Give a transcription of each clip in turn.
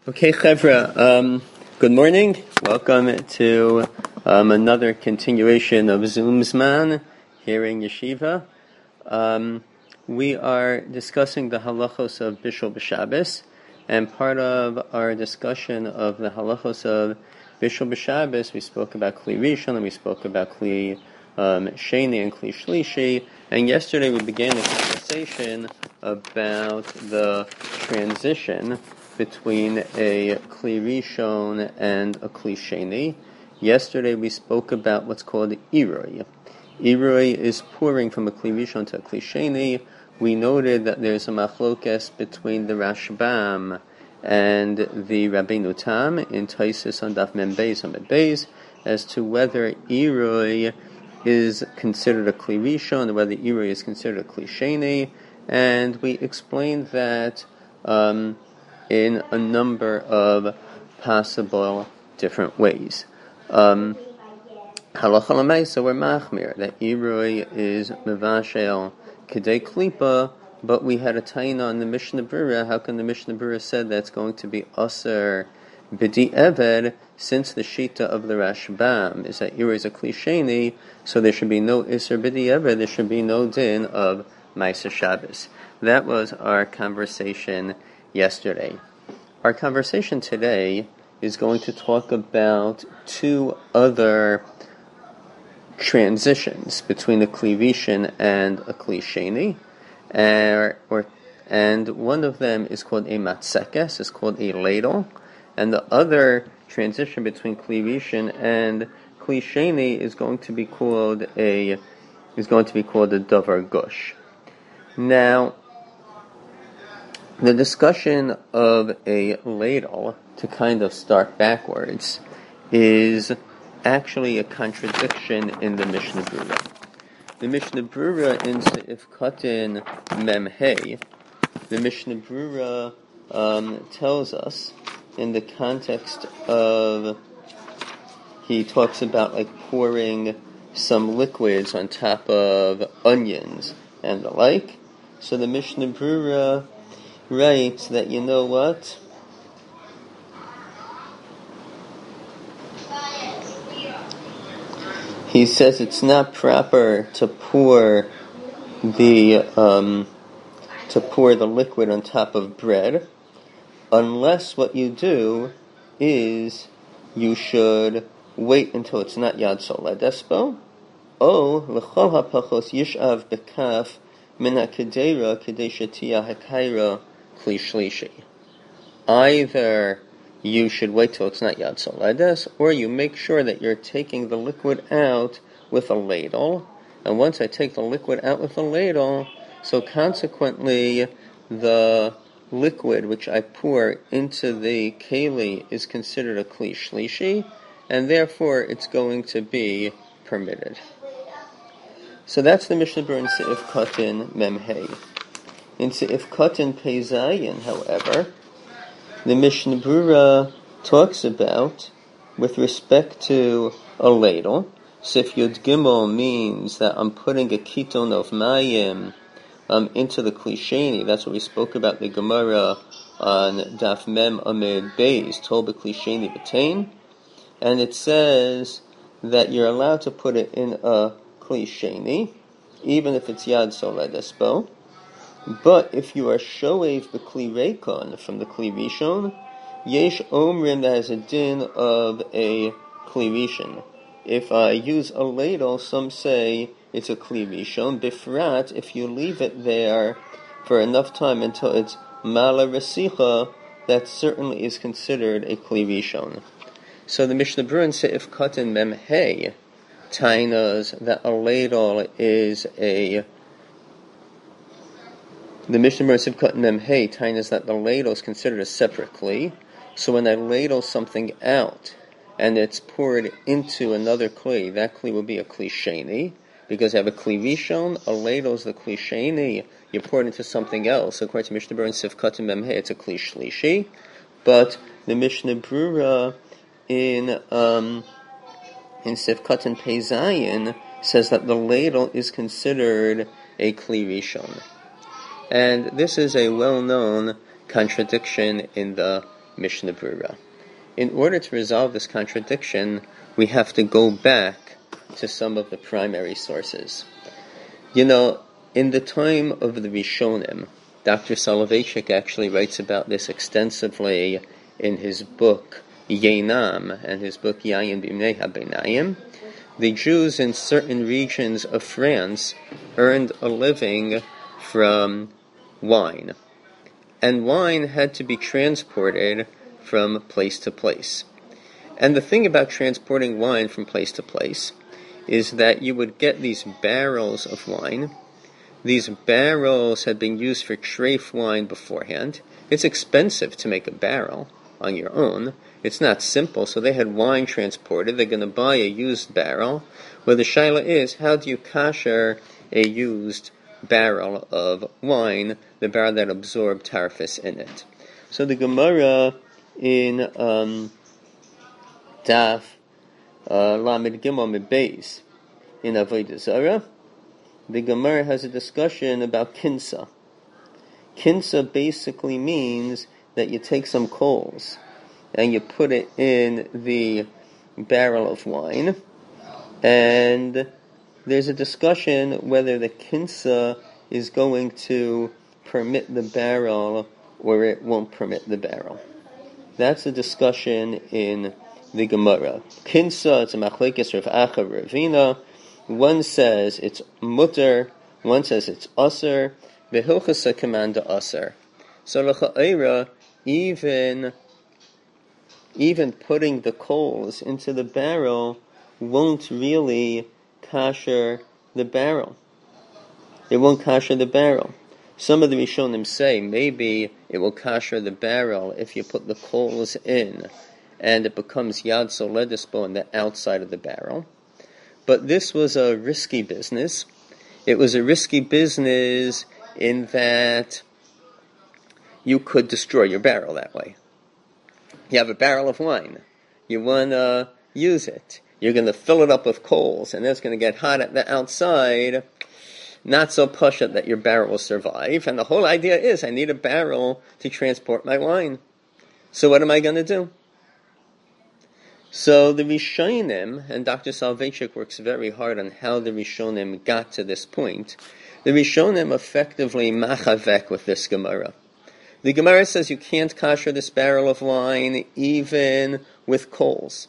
Okay, Chevra, good morning. Welcome to another continuation of Zoom Zman here in Yeshiva. We are discussing the halachos of Bishul B'Shabbos, and part of our discussion of the halachos of Bishul B'Shabbos, we spoke about Kli Rishon, and we spoke about Kli Sheni and Kli Shlishi, and yesterday we began a conversation about the transition between a Kli Rishon and a Kli Sheni. Yesterday we spoke about what's called Iroi. Iroi is pouring from a Kli Rishon to a Kli Sheni. We noted that there's a machlokes between the Rashbam and the Rabbeinu Tam in Taisus on Daf Mem Beis on Mem Beis as to whether Iroi is considered a Kli Rishon and whether Iroi is considered a Kli Sheni. And we explained that in a number of possible different ways. Halacha l'maisa, we're machmir that Iroi is mevashel kedei klipa, but we had a taina on the Mishnah Berurah. How can the Mishnah Berurah said that's going to be aser b'di eved, since the shita of the Rashbam is that Iroi is a Kli Sheni, so there should be no iser b'di eved, there should be no din of Ma'aser Shabbos. That was our conversation yesterday. Our conversation today is going to talk about two other transitions between a Kli Rishon and a Kli Sheni, and one of them is called a matsekes, is called a ladle, and the other transition between Kli Rishon and Kli Sheni is going to be called a davar gush. Now, the discussion of a ladle, to kind of start backwards, is actually a contradiction in the Mishnah Berurah. The Mishnah Berurah in Seif Katan Mem Hey, the Mishnah Berurah tells us in the context of, he talks about like pouring some liquids on top of onions and the like. So the Mishnah Berurah writes that, you know what? He says it's not proper to pour the liquid on top of bread, unless what you do is you should wait until it's not yad soleh despo. O l'chol hapachos yishav bekaf min hakedera kedei shetiyah hakaira Kli Shlishi. Either you should wait till it's not Yad Soledes, or you make sure that you're taking the liquid out with a ladle. And once I take the liquid out with a ladle, so consequently the liquid which I pour into the keli is considered a Kli Shlishi, and therefore it's going to be permitted. So that's the Mishnah Berurah in Seif Katan Mem Hey. In Seif Katan Pei Zayin, however, the Mishnah Berurah talks about, with respect to a ladle, Sif Yud Gimel means that I'm putting a kiton of mayim into the Kli Sheni. That's what we spoke about the Gemara on Daf Mem Amid Beis, told the Kli Sheni B'Tain, and it says that you're allowed to put it in a Kli Sheni, even if it's Yad Soleh Despo. But if you are shoev the Kli Reikon from the Kli Rishon, yesh omrim, that has a din of a Kli Rishon. If I use a ladle, some say it's a Kli Rishon. Bifrat, if you leave it there for enough time until it's Mala Resicha, that certainly is considered a Kli Rishon. So the Mishnah Berurah in Seif Katan Mem Hey tainas that a ladle is a... The Mishnah Berurah in Seif Katan Mem Hey tainas that the ladle is considered a separate Kli. So when I ladle something out and it's poured into another Kli, that Kli will be a Kli Sheni, because I have a Kli Rishon, a ladle is the Kli Sheni, you pour it into something else. So according to Mishnah Berurah in Seif Katan Mem Hey, it's a Kli Shlishi. But the Mishnah Berurah in Seif Katan Pei Zayin says that the ladle is considered a Kli Rishon. And this is a well-known contradiction in the Mishnah Brura. In order to resolve this contradiction, we have to go back to some of the primary sources. In the time of the Rishonim, Dr. Soloveitchik actually writes about this extensively in his book Yenam and his book Yayin B'Mnei HaBeinayim. The Jews in certain regions of France earned a living from wine. And wine had to be transported from place to place. And the thing about transporting wine from place to place is that you would get these barrels of wine. These barrels had been used for treif wine beforehand. It's expensive to make a barrel on your own. It's not simple, so they had wine transported. They're going to buy a used barrel. Well, the shaila is, how do you kasher a used barrel of wine, the barrel that absorbed tarfus in it? So the Gemara in Daf Lamed Gimel Mebeis in Avodah Zarah, the Gemara has a discussion about kinsa. Kinsa basically means that you take some coals and you put it in the barrel of wine, and there's a discussion whether the kinsa is going to permit the barrel or it won't permit the barrel. That's a discussion in the Gemara. Kinsa, it's a machlekes Rav Acha Ravina. One says it's mutter, one says it's aser. V'hilchasa command aser. So l'cha'era, even putting the coals into the barrel won't really kasher the barrel. It won't kasher the barrel. Some of the Rishonim say maybe it will kasher the barrel if you put the coals in and it becomes yad soledispo on the outside of the barrel. But this was a risky business. It was a risky business in that you could destroy your barrel that way. You have a barrel of wine. You want to use it. You're going to fill it up with coals, and it's going to get hot at the outside. Not so pusha that your barrel will survive. And the whole idea is, I need a barrel to transport my wine. So what am I going to do? So the Rishonim, and Dr. Soloveitchik works very hard on how the Rishonim got to this point. The Rishonim effectively machavek with this Gemara. The Gemara says you can't kasher this barrel of wine even with coals.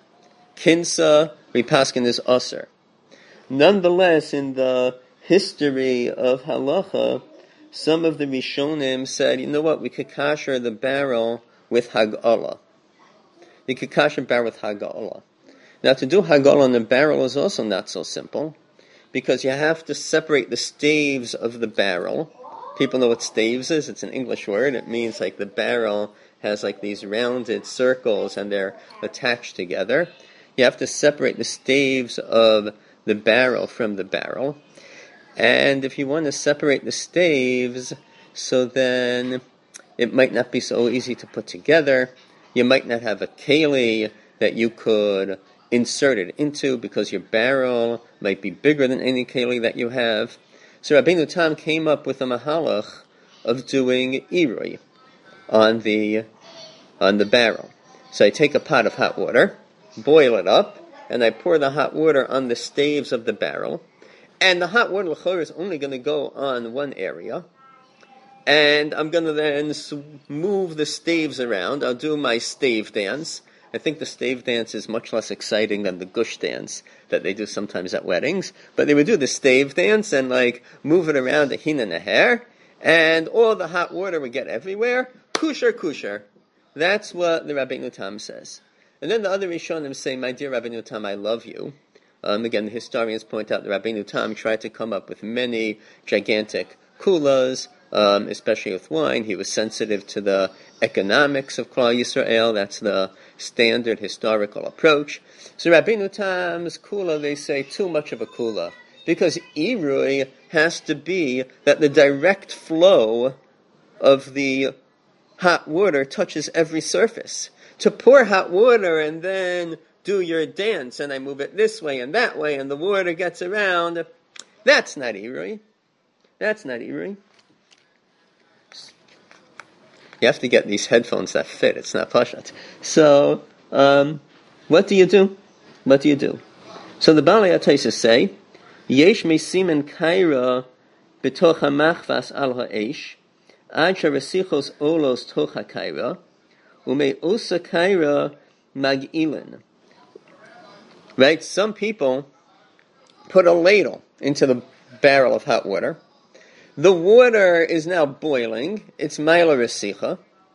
Kinsa, ripaskin is aser. Nonetheless, in the history of halacha, some of the Rishonim said, you know what, we could kasher the barrel with hag'ala. You could kasher barrel with hag'ala. Now, to do hag'ala in a barrel is also not so simple, because you have to separate the staves of the barrel. People know what staves is. It's an English word. It means like the barrel has like these rounded circles and they're attached together. You have to separate the staves of the barrel from the barrel. And if you want to separate the staves, so then it might not be so easy to put together. You might not have a keli that you could insert it into because your barrel might be bigger than any keli that you have. So Rabbeinu Tam came up with a mahalach of doing irui on the barrel. So I take a pot of hot water, boil it up, and I pour the hot water on the staves of the barrel. And the hot water l'chor is only going to go on one area. And I'm going to then move the staves around. I'll do my stave dance. I think the stave dance is much less exciting than the gush dance that they do sometimes at weddings. But they would do the stave dance and move it around a hin and a hair. And all the hot water would get everywhere. Kusher, kusher. That's what the Rabbeinu Tam says. And then the other Rishonim say, my dear Rabbeinu Tam, I love you. Again, the historians point out that Rabbeinu Tam tried to come up with many gigantic kulas, especially with wine. He was sensitive to the economics of Klal Yisrael. That's the standard historical approach. So Rabbeinu Tam's kula, they say, too much of a kula. Because irui has to be that the direct flow of the hot water touches every surface. To pour hot water and then do your dance, and I move it this way and that way, and the water gets around, that's not irui. That's not irui. You have to get these headphones that fit. It's not pashat. So, what do you do? What do you do? So the Balei HaTosfos say, Yesh mesimen kaira b'toch hamachvas al ha'esh, ad sheresichos olos toch ha'kaira, ume osa kaira mag'ilin. Right? Some people put a ladle into the barrel of hot water. The water is now boiling. It's ma'ila resicha.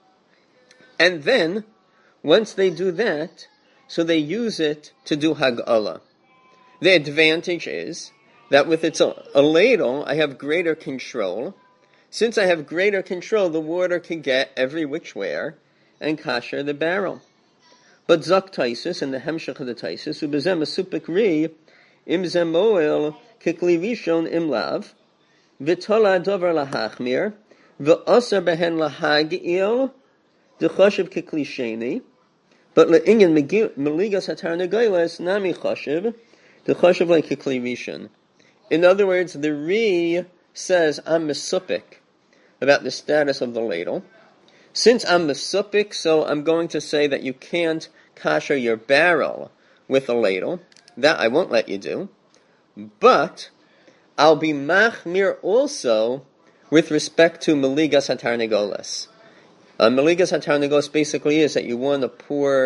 And then, once they do that, so they use it to do hag'ala. The advantage is that with a ladle, I have greater control. Since I have greater control, the water can get every which way and kasher the barrel. But Zak Taisus and the Hemshech of the Taisus, ubezem asupik ri, im zem moel kikli rishon im lav, v'tola dover lahachmir, v'osar behen lahag'il, d'choshev kikli sheni, but le'inyan meligas hatar negoiles nami choshev, d'choshev like kikli rishon. In other words, the Ri says I'm mesupik about the status of the ladle. Since I'm mesupik, so I'm going to say that you can't kasher your barrel with a ladle. That I won't let you do. But I'll be machmir also with respect to meligas hatar negoles. Meligas hatar negoles basically is that you want to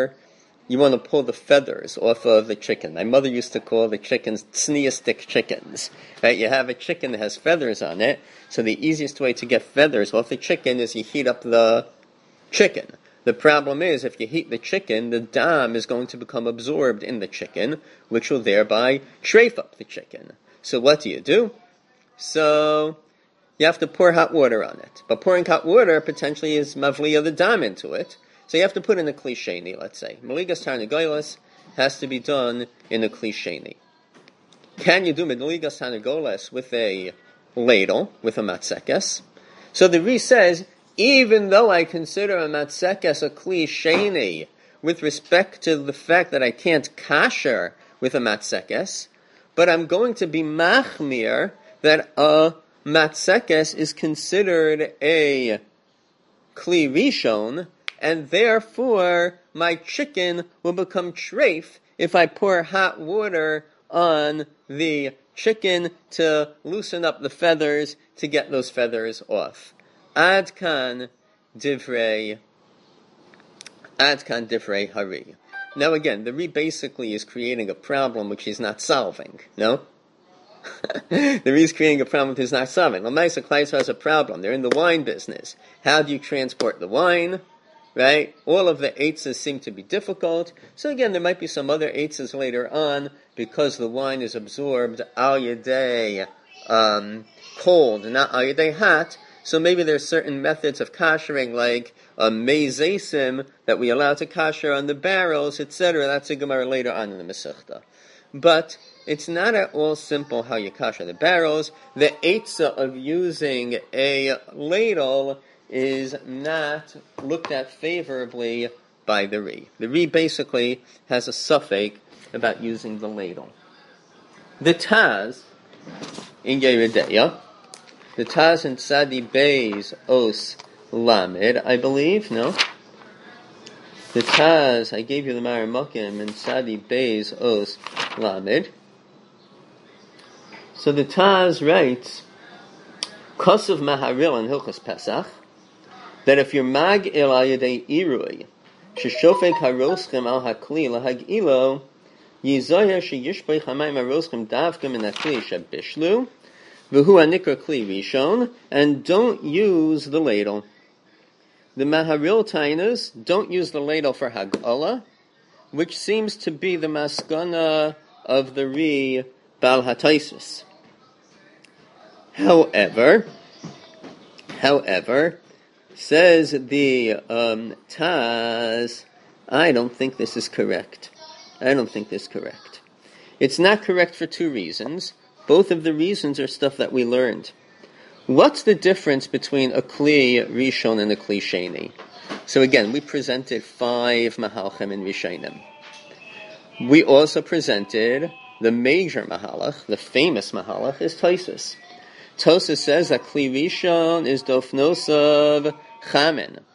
pull the feathers off of the chicken. My mother used to call the chickens tzniya stick chickens. Right? You have a chicken that has feathers on it, so the easiest way to get feathers off the chicken is you heat up the chicken. The problem is, if you heat the chicken, the dam is going to become absorbed in the chicken, which will thereby trafe up the chicken. So what do? So you have to pour hot water on it. But pouring hot water potentially is mavliya the dam into it. So you have to put in a kli sheni, let's say. Meligas tarnegoles has to be done in a kli sheni. Can you do meligas tarnegoles with a ladle, with a matsekes? So the Ri says, even though I consider a matsekes a kli sheni, with respect to the fact that I can't kasher with a matsekes, but I'm going to be machmir that a matsekes is considered a kli rishon, and therefore my chicken will become treif if I pour hot water on the chicken to loosen up the feathers, to get those feathers off. Ad kan divrei hari. Now again, the Ri basically is creating a problem which he's not solving, no? The Ri is creating a problem which he's not solving. Lamaisa Klaiso has a problem. They're in the wine business. How do you transport the wine? Right? All of the eitzes seem to be difficult. So again, there might be some other eitzes later on, because the wine is absorbed al yedei cold, not al yedei hot. So maybe there's certain methods of kashering, like mezesim, that we allow to kasher on the barrels, etc. That's a Gemara later on in the Masechta. But it's not at all simple how you kasher the barrels. The eitzah of using a ladle is not looked at favorably by the Ri. The Ri basically has a suffix about using the ladle. The Taz in Yeridea, the Taz in Sadi Beis Os Lamed, I believe, no? The Taz, I gave you the Maramakim in Sadi Beis Os Lamed. So the Taz writes, Kosav Maharil and Hilchos Pesach, that if you're mag'il al yedei irui, sheshofek haroschem al hakli lahag'ilo, yizoyer sheyishbei chamayim haroschem davka min hakli shabishlu, v'hu hanikra kli rishon, and don't use the ladle. The Maharil Tainus, don't use the ladle for hag'ala, which seems to be the maskana of the Ri Bal HaTosfos. However, says the Taz, I don't think this is correct. It's not correct for two reasons. Both of the reasons are stuff that we learned. What's the difference between a Kli Rishon and a Kli Sheni? So again, we presented 5 Mahalchim in Rishonim. We also presented the major Mahalach, the famous Mahalach, is Tosfos. Tosfos says that Kli Rishon is Dofnosav Chamin.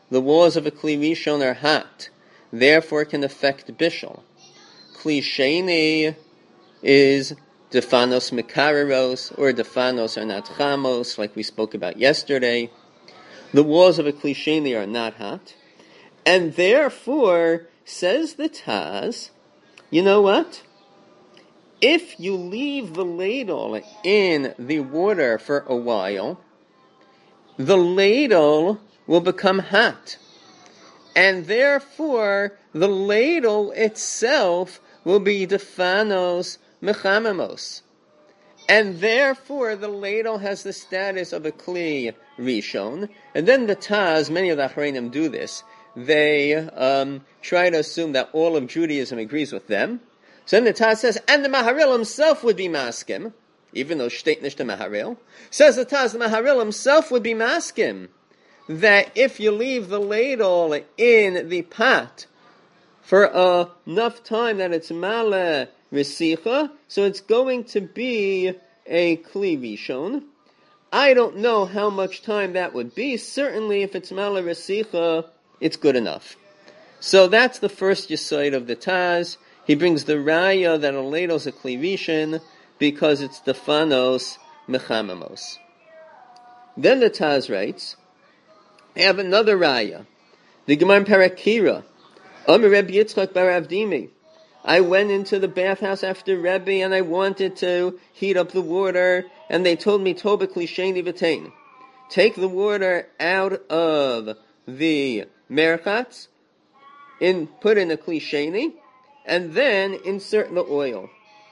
the walls of a Kli Rishon are hot, therefore can affect Bishul. Kli Sheni is Defanos Mekareros, or Defanos are not Chamos, like we spoke about yesterday. The walls of a Kli Sheni are not hot, and therefore, says the Taz, you know what? If you leave the ladle in the water for a while, the ladle will become hot. And therefore, the ladle itself will be defanos mechamemos. And therefore, the ladle has the status of a kli rishon. And then the Taz, many of the Achreinim do this. They try to assume that all of Judaism agrees with them. So then the Taz says, and the Maharil himself would be maskim, even though shteit nish the Maharil. Says the Taz, the Maharil himself would be maskim, that if you leave the ladle in the pot for enough time that it's male resicha, so it's going to be a kli rishon. I don't know how much time that would be. Certainly, if it's male resicha, it's good enough. So that's the first yesod of the Taz. He brings the raya that a ladle is a kli rishon because it's defanos mechamamos. Then the Taz writes, I have another raya. The Gemara in Parakira, Amar Rebbe Yitzchak bar Avdimi. I went into the bathhouse after Rebbe and I wanted to heat up the water, and they told me, Toba kli sheni v'tein. Take the water out of the merchatz, put in a kli sheni, and then insert the oil.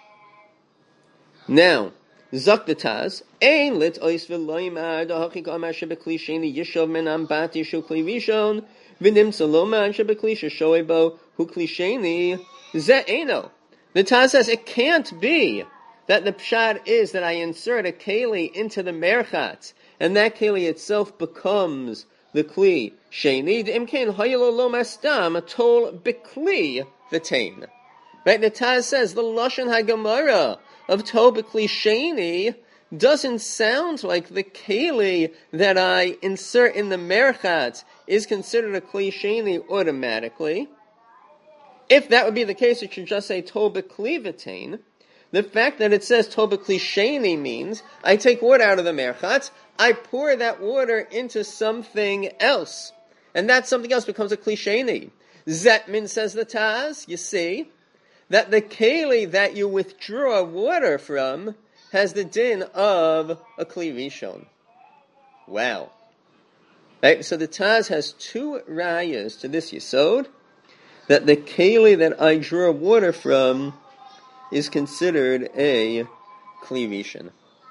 Now, Zak the Taz, Ein lit ois v'loimar da'achik amar shebekli sheni yishov men ambat yishu kli rishon v'nim saloma shebekli sheshoebo hu kli sheni ze eno. The Taz says it can't be that the pshat is that I insert a keli into the merchatz, and that keli itself becomes the kli sheni. Imkein hayelo lo mastam tol bekli v'tein. Right? The Taz says the lashon hagemara of Toba kli sheni doesn't sound like the keli that I insert in the merchatz is considered a kli sheni automatically. If that would be the case, it should just say Toba kli v'tein. The fact that it says Toba kli sheni means I take water out of the merchatz, I pour that water into something else, and that something else becomes a kli sheni. Zetmin, says the Taz, you see, that the keli that you withdraw water from has the din of a kli rishon. Wow. Right, so the Taz has two rayas to this yesod, that the keli that I draw water from is considered a kli rishon.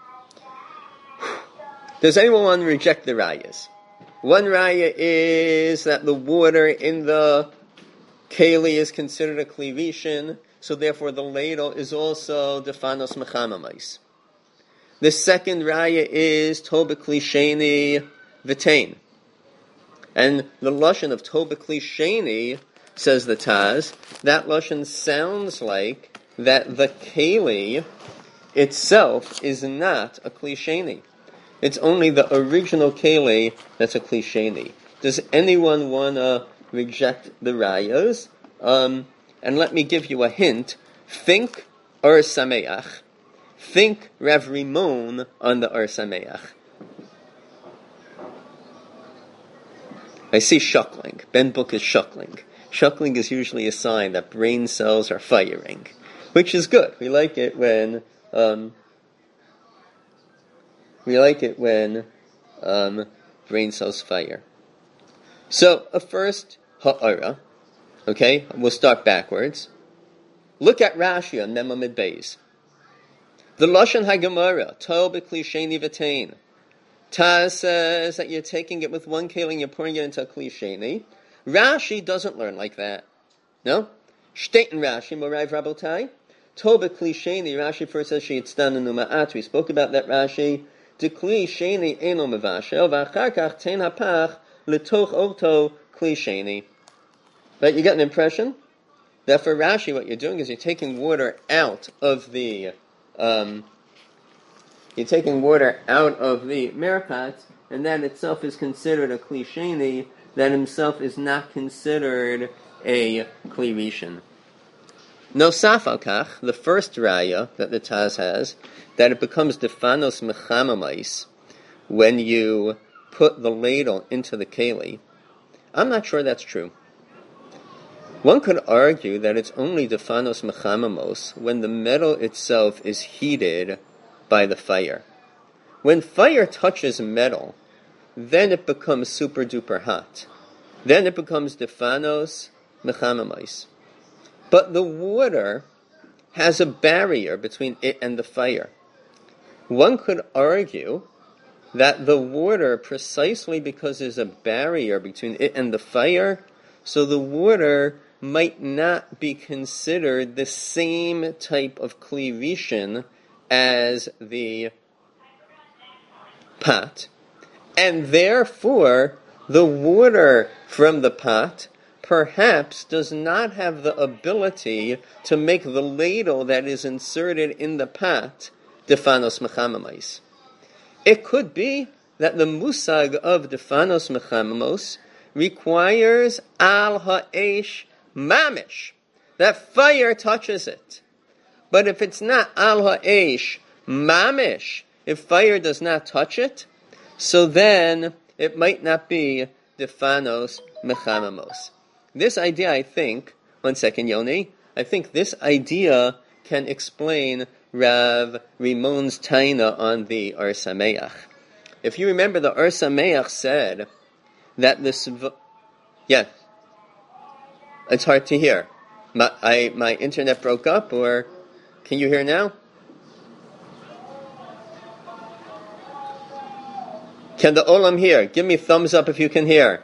Does anyone want to reject the rayas? One raya is that the water in the keli is considered a kli rishon, so therefore the ladle is also defanos mechamamais. The second raya is Toba kli sheni v'tein. And the lashon of Toba kli sheni, says the Taz, that lashon sounds like that the keli itself is not a kli sheni. It's only the original keli that's a kli sheni. Does anyone want to reject the rayas? And let me give you a hint. Think Or Sameach. Think Rav Rimon on the Or Sameach. I see shuckling. Ben Book is shuckling. Shuckling is usually a sign that brain cells are firing, which is good. We like it when brain cells fire. So, first ha'ara. Okay, we'll start backwards. Look at Rashi on Mem Amid Beis. The Lashon HaGemara, Tol B'Kli Sheni V'Tein. Taz says that you're taking it with one keli and you're pouring it into a Kli Sheni. Rashi doesn't learn like that. No? Shteiten Rashi, Morai Rabotai. Tol B'Kli Sheni, Rashi first says Sheyitzdan Numa'at. We spoke about that Rashi. De Kli Sheni Eno Mevashel, V'achar Kach Tein HaPach L'toch Orto Kli Sheni. But you get an impression that for Rashi what you're doing is you're taking water out of the merkat, and that itself is considered a Kli Sheni, that himself is not considered a Kli Rishon. Nosaf al kach, the first raya that the Taz has, that it becomes defanos mechamamais when you put the ladle into the keli. I'm not sure that's true. One could argue that it's only defanos mechamamos when the metal itself is heated by the fire. When fire touches metal, then it becomes super duper hot. Then it becomes defanos mechamamais. But the water has a barrier between it and the fire. One could argue that the water, precisely because there's a barrier between it and the fire, so the water might not be considered the same type of Kli Rishon as the pot, and therefore the water from the pot perhaps does not have the ability to make the ladle that is inserted in the pot defanos mechamamais. It could be that the musag of defanos mechamamos requires al ha'esh mamish, that fire touches it. But if it's not al ha'esh mamish, if fire does not touch it, so then it might not be defanos mechamamos. This idea, I think, one second, Yoni, I think this idea can explain Rav Rimon's taina on the Or Sameach. If you remember, the Or Sameach said that yeah, it's hard to hear. My internet broke up, or can you hear now? Can the Olam hear? Give me thumbs up if you can hear.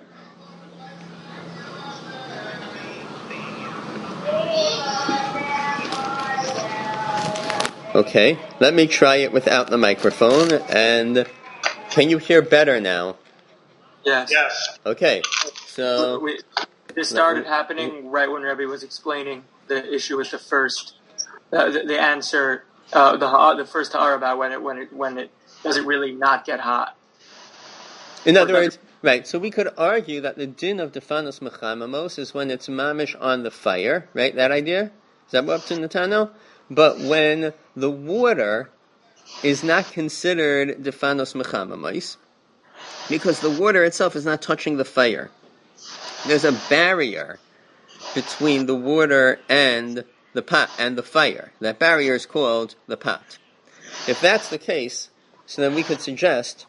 Okay, let me try it without the microphone, and can you hear better now? Yes. Okay, so this started happening right when Rebbe was explaining the issue with the first, the answer, the first ha'ara about when it does it really not get hot. In other words, right, so we could argue that the din of defanos mechamamos is when it's mamish on the fire, right, that idea? Is that what's in the Tano? But when the water is not considered defanos mechamamais, because the water itself is not touching the fire. There's a barrier between the water and the pot and the fire. That barrier is called the pot. If that's the case, so then we could suggest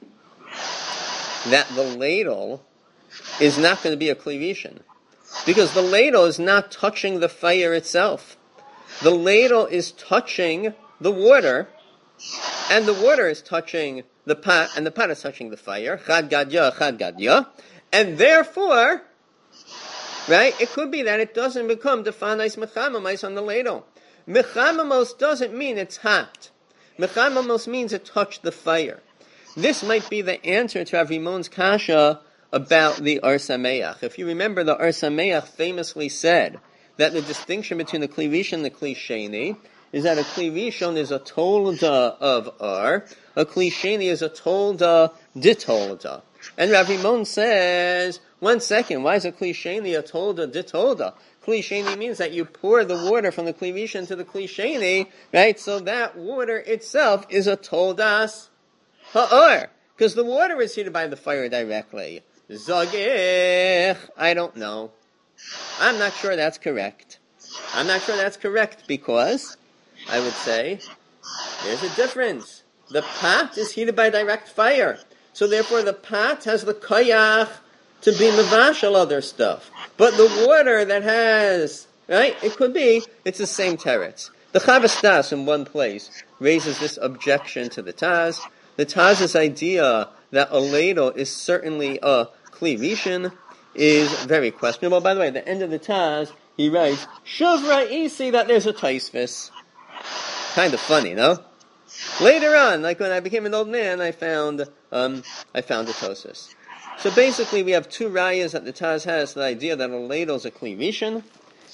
that the ladle is not going to be a Kli Rishon, because the ladle is not touching the fire itself. The ladle is touching the water, and the water is touching the pot, and the pot is touching the fire. Chad gadya. And therefore, right, it could be that it doesn't become defanais mechamamais on the ladle. Mechamamos doesn't mean it's hot. Mechamamos means it touched the fire. This might be the answer to Rav Rimon's kasha about the Or Sameach. If you remember, the Or Sameach famously said that the distinction between the Kli Rishon and the Kli Sheni is that a Kli Rishon is a tolda of Or, a Kli Sheni is a tolda ditolda. And Rav Rimon says, 1 second, why is a Kli Sheni a tolda ditolda? Kli Sheni means that you pour the water from the Kli Rishon to the Kli Sheni, right? So that water itself is a toldas ha'or, because the water is heated by the fire directly. Zagich, I don't know. I'm not sure that's correct. I'm not sure that's correct because I would say there's a difference. The pot is heated by direct fire. So therefore the pot has the koyach to be mevashel other stuff. But the water that has, right, it could be, it's the same teretz. The Chavas Das in one place raises this objection to the Taz. The Taz's idea that a ladle is certainly a Kli Rishon is very questionable. By the way, at the end of the Taz, he writes, Shuv ra'isi, that there's a Taisvis. Kind of funny, no? Later on, like when I became an old man, I found a Tosfos. So basically, we have two rayas that the Taz has, the idea that a ladle is a Kli Rishon,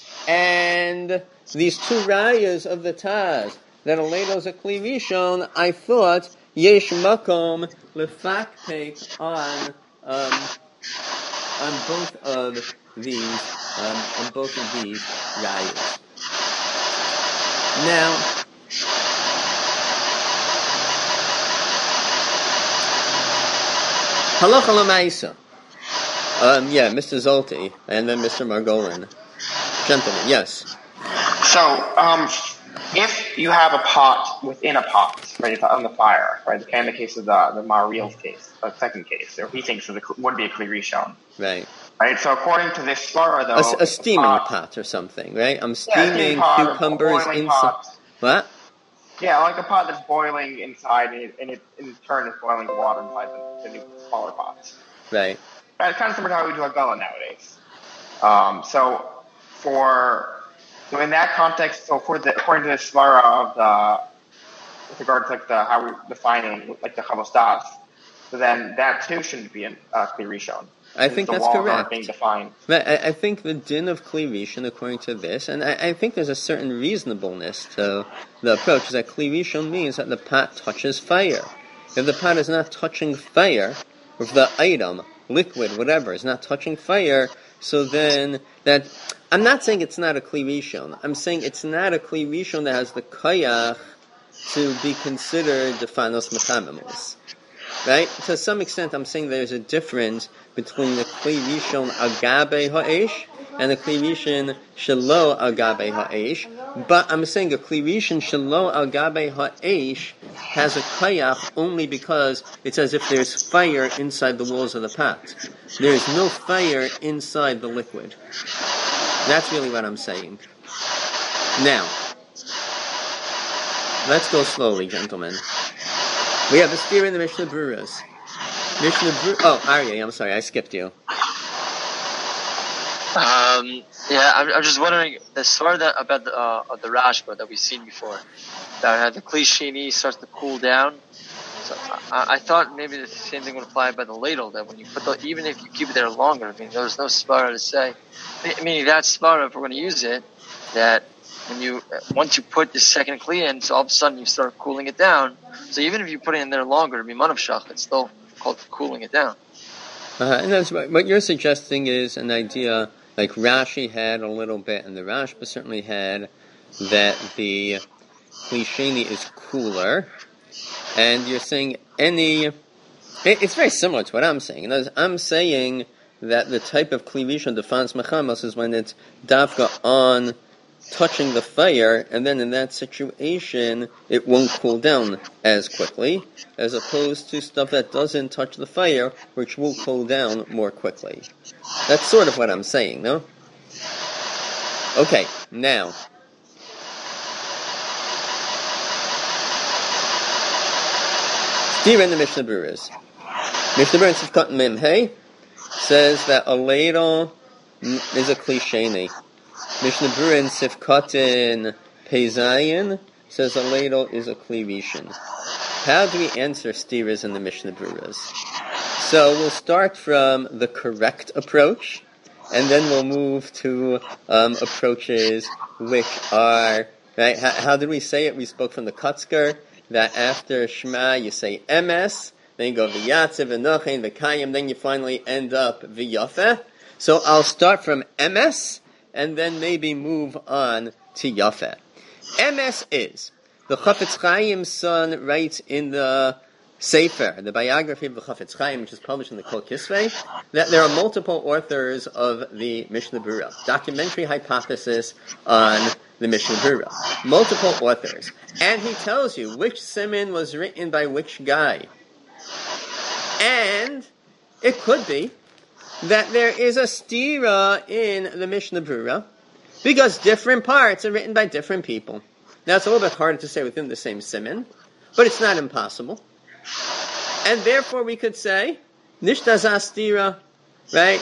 and these two rayas of the Taz, that a ladle is a Kli Rishon, I thought, yesh makom lefaktek on on both of these rayos. Now, halacha l'maisa. Mr. Zolti, and then Mr. Margolin. Gentlemen, yes. So, if you have a pot within a pot, right, on the fire, right, in the case of the Mariel's case, the second case, or he thinks it would be a Kli Rishon. Right. Right, so according to this svara, though... A steaming pot or something, right? I'm steaming cucumbers inside... What? Yeah, like a pot that's boiling inside, and it in turn is boiling water inside the new smaller pots. Right. It's kind of similar to how we do a gullah nowadays. So in that context, according to the svara of with regard to how we define it, like the chavos das, so then that too shouldn't be a Kli Rishon. I think that's correct. Being defined. I think the din of Kli Rishon, according to this, and I think there's a certain reasonableness to the approach, is that Kli Rishon means that the pot touches fire. If the pot is not touching fire, if the item, liquid, whatever, is not touching fire, so then that... I'm not saying it's not a Kli Rishon. I'm saying it's not a Kli Rishon that has the koyach to be considered defanos mechamemos. Right? To some extent, I'm saying there's a difference between the Kli Rishon agabe ha'esh and the Kli Rishon shelo agabe ha'esh. But I'm saying a Kli Rishon shelo agabe ha'esh has a koyach only because it's as if there's fire inside the walls of the pot. There's no fire inside the liquid. That's really what I'm saying. Now, let's go slowly, gentlemen. We have a steer in the Mishnah Berurah. Aryeh, I'm sorry, I skipped you. I'm just wondering the story about the Rashba that we've seen before, that had the Kli Sheni starts to cool down. So I thought maybe the same thing would apply by the ladle, that when you put even if you keep it there longer, I mean, there's no svara to say. Meaning that svara, if we're going to use it, that once you put the second Kli in, so all of a sudden you start cooling it down. So even if you put it in there longer, it'd be manav shach, it's still called cooling it down. And that's what you're suggesting is an idea like Rashi had a little bit, and the Rashba certainly had, that the Kli Sheni is cooler. And you're saying it's very similar to what I'm saying. I'm saying that the type of Kli Rishon defans mechamos is when it's dafka on touching the fire, and then in that situation, it won't cool down as quickly, as opposed to stuff that doesn't touch the fire, which will cool down more quickly. That's sort of what I'm saying, no? Okay, now... Here in the Mishnah Berurah. Mishnah Berurah Sifkat Mem Hey says that a ladle is a Kli Sheni. Mishnah Berurah Sifkat Peizayin says a ladle is a Kli Rishon. How do we answer steers in the Mishnah Berurah? So we'll start from the correct approach, and then we'll move to approaches which are, right? How did we say it? We spoke from the Kutzker, that after Shema you say Emes, then you go V'yatzev, V'nochen, V'kayim, then you finally end up V'yafeh. So I'll start from Emes, and then maybe move on to Yafeh. Emes is, the Chafetz Chaim's son writes in the Sefer, the biography of the Chafetz Chaim, which is published in the Kol Kisvei, that there are multiple authors of the Mishnah Berurah. Documentary hypothesis on the Mishnah Berurah. Multiple authors. And he tells you which siman was written by which guy. And it could be that there is a stira in the Mishnah Berurah because different parts are written by different people. Now it's a little bit harder to say within the same siman, but it's not impossible. And therefore we could say, Nishtazah stira, right?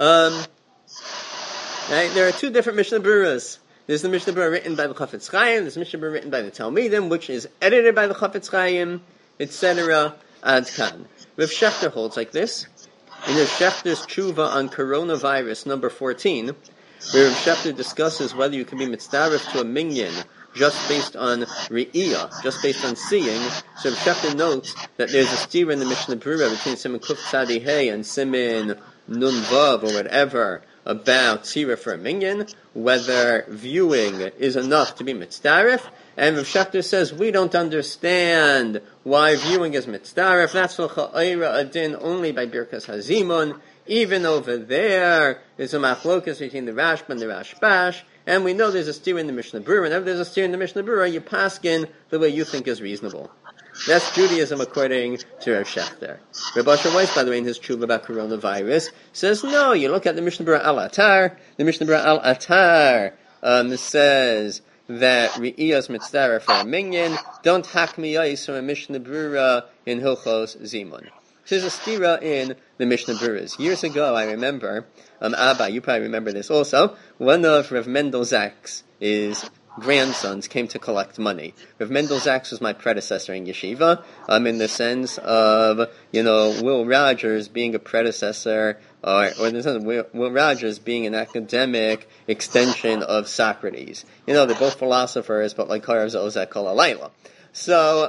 Right? There are two different Mishnah Berurahs. There's the Mishnah Berurah written by the Chafetz Chaim, there's the Mishnah Berurah written by the Talmidim, which is edited by the Chafetz Chaim, etc. Ad kan. Rav Shechter holds like this. In Rav Shechter's tshuva on coronavirus number 14, where Rav Shechter discusses whether you can be mitzdaref to a minyan just based on re'iyah, just based on seeing. So Rav Shechter notes that there's a stira in the Mishnah Berurah between Siman Kuf Tzadi Hey and Siman Nun Vav or whatever about tzira for a minyan, whether viewing is enough to be mitzdarif, and Rav Shechter says we don't understand why viewing is mitzdarif. That's l'cha'ira adin only by Birkas Hazimun. Even over there is a machlokas between the Rashba and the Rashbash, and we know there's a steer in the Mishnah Berurah. Whenever there's a steer in the Mishnah Berurah, you paskin the way you think is reasonable. That's Judaism according to Rav Shechter. Reb Asher Weiss, by the way, in his tshuva about coronavirus, says no. You look at the Mishnah Berurah Al Atar. The Mishnah Berurah Al Atar says that Re'iyas Mitzdarif for a minyan. Don't hack me ice from a Mishnah Berurah in Hilchos Zimun. There's a stira in the Mishnah Berurahs. Years ago, I remember, Abba, you probably remember this also, one of Rav Mendel Zach's grandsons came to collect money. Rav Mendel Zach's was my predecessor in yeshiva, in the sense of, Will Rogers being a predecessor, or in the sense of Will Rogers being an academic extension of Socrates. They're both philosophers, but like Harav Zozek Kol Halayla. So,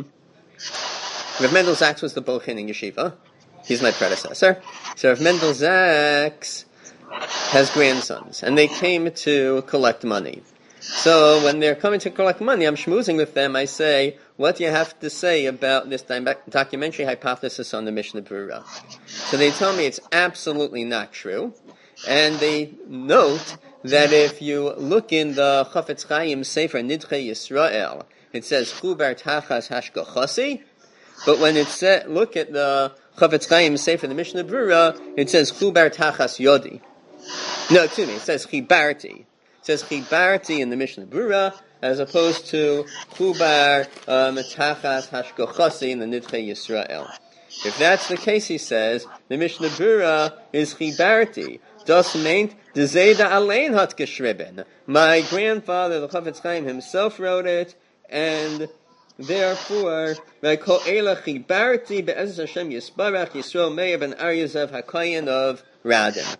Rav Mendel Zach's was the Bochin in yeshiva. He's my predecessor. So Rav Mendel Zach's has grandsons, and they came to collect money. So when they're coming to collect money, I'm schmoozing with them. I say, what do you have to say about this documentary hypothesis on the Mishnah Berurah? So they tell me it's absolutely not true. And they note that if you look in the Chafetz Chaim Sefer Nidchei Yisrael, it says, Chubar Tachas Hashgachasi. But when it says, look at the Chafetz Chaim Sefer the Mishnah Berurah, it says, Chubar Tachas Yodi. No, excuse me, it says Chibarti. It says Chibarti in the Mishnah Berurah, as opposed to Chubar Tachas Hashgachasi in the Nidchei Yisrael. If that's the case, he says, the Mishnah Berurah is Chibarti. Das meint, de Zeda allein hat geschrieben. My grandfather, the Chafetz Chaim himself wrote it, and therefore, Chibarti be'ezes Hashem Yisbarach Yisrael Meir ben Aryazev HaKoyen of Radin.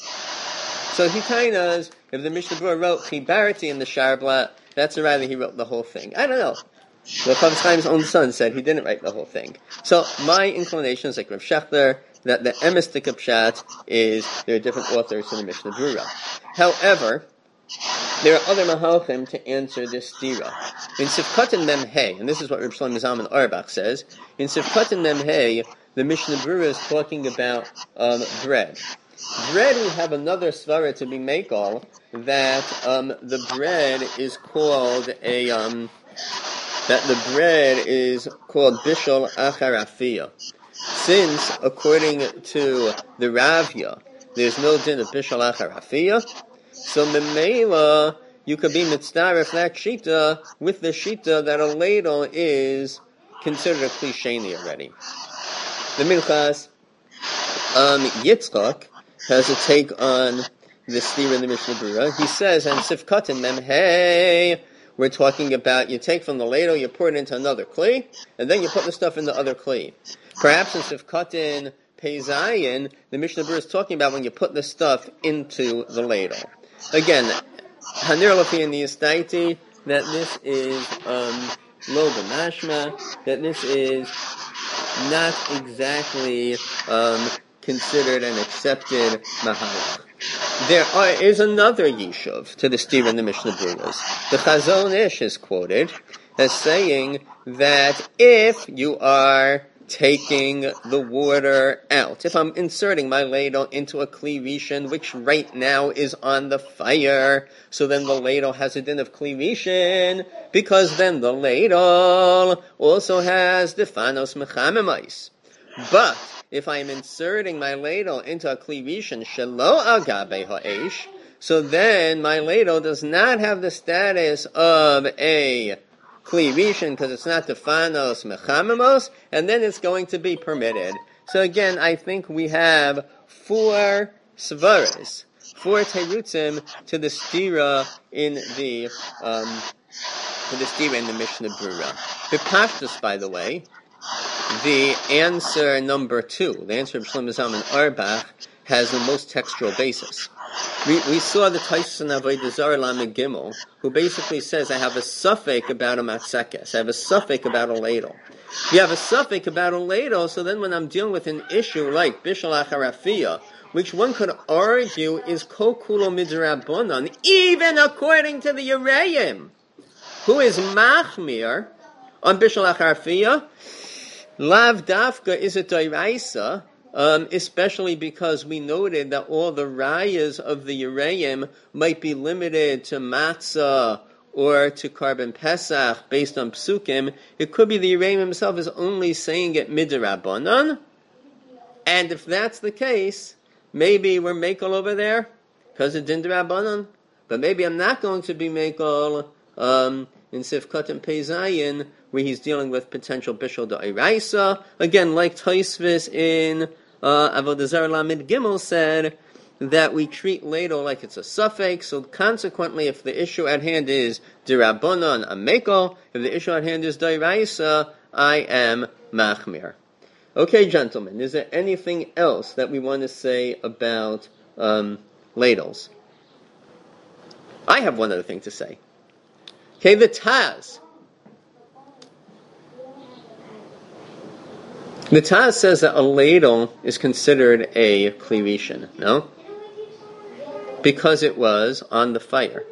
So he tainas, if the Mishnah Berurah wrote Chibarti in the Sharblat, that's rather he wrote the whole thing. I don't know. The Chafetz Chaim's own son said he didn't write the whole thing. So my inclination is like Rav Shechter, that the emistic pshat is there are different authors in the Mishnah Berurah. However, there are other mahalchim to answer this stira. In Sifkat Mem Hey, and this is what Reb Shlomo Zalman Auerbach says, in Sifkat Mem Hey, the Mishnah Berurah is talking about bread. Bread, we have another svara to be makal, that the bread is called bishul achar afiyah. Since, according to the Ravya, there's no din of bishul achar afiyah, so memela, you could be mitzdarif that shita with the shita that a ladle is considered a klisheni already. The Minchas Yitzchak has a take on the stira in the Mishnah Berurah. He says, and Sifkat Mem Hey, we're talking about you take from the ladle, you pour it into another kli, and then you put the stuff in the other kli. Perhaps in Sifkat Peizayin, the Mishnah Berurah is talking about when you put the stuff into the ladle. Again, Hanir Lafi in the Estaiti, that this is lo b'mashma, that this is not exactly considered an accepted mahalach. There is another yishuv to the stira in the Mishnah Berurahs. The Chazon Ish is quoted as saying that if you are taking the water out, if I'm inserting my ladle into a kli rishon, which right now is on the fire, so then the ladle has a din of kli rishon, because then the ladle also has the fanos mechamemais. But if I am inserting my ladle into a kli rishon shelo al gabe ha'esh, so then my ladle does not have the status of a kli rishon because it's not the fanos mechamemos, and then it's going to be permitted. So again, I think we have 4 svaras, 4 terutzim to the stira in the Mishnah Berurah. The pashtus, by the way, the answer number 2, the answer of Shlomo Zalman Auerbach, has the most textual basis. We saw the Taisus and Avodah Zarah Lamed Gimel, who basically says, I have a suffix about a matzekes, I have a suffix about a ladle. You have a suffix about a ladle, so then when I'm dealing with an issue like bishul achar afiyah, which one could argue is kol kulo midrabanan, even according to the Yereim, who is machmir on bishul acharfiyah. Lav dafka is a dairaisa, especially because we noted that all the rayas of the Yereim might be limited to matzah or to carbon pesach based on psukim. It could be the Yereim himself is only saying it midrabanan, and if that's the case, maybe we're mekel over there because it's din drabanan, but maybe I'm not going to be mekel in Sifkat and Peizayin, where he's dealing with potential bishul da'iraisa. Again, like Tosfos in Avodah Zarah Lamed Gimel said, that we treat ladle like it's a suffix, so consequently, if the issue at hand is dirabanan, I'm mekel. If the issue at hand is da'iraisa, I am machmir. Okay, gentlemen, is there anything else that we want to say about ladles? I have one other thing to say. Okay, the Taz. The Taz says that a ladle is considered a kli rishon, no? Because it was on the fire.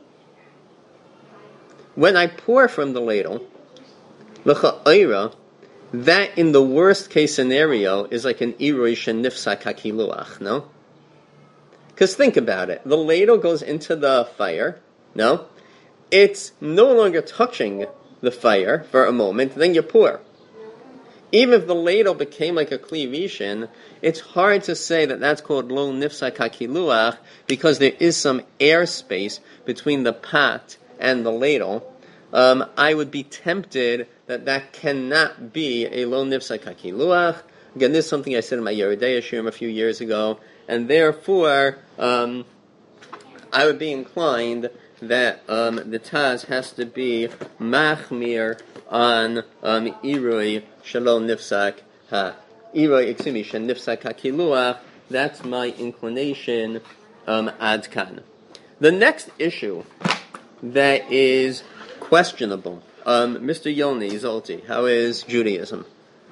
When I pour from the ladle, l'cha'ira, that in the worst case scenario is like an iroi shenifsak hakiluach, no? Because think about it. The ladle goes into the fire, no? It's no longer touching the fire for a moment, then you pour. Even if the ladle became like a kli rishon, it's hard to say that that's called lo nifsak hakiluach because there is some airspace between the pot and the ladle. I would be tempted that cannot be a lo nifsak hakiluach. Again, this is something I said in my Yeridei Shiurim a few years ago, and therefore I would be inclined that the Taz has to be machmir on irui shalom nifsak ha irui shen nifsak hakiluach. That's my inclination ad kan. The next issue that is questionable, Mr. Yoni Zolti, how is Judaism?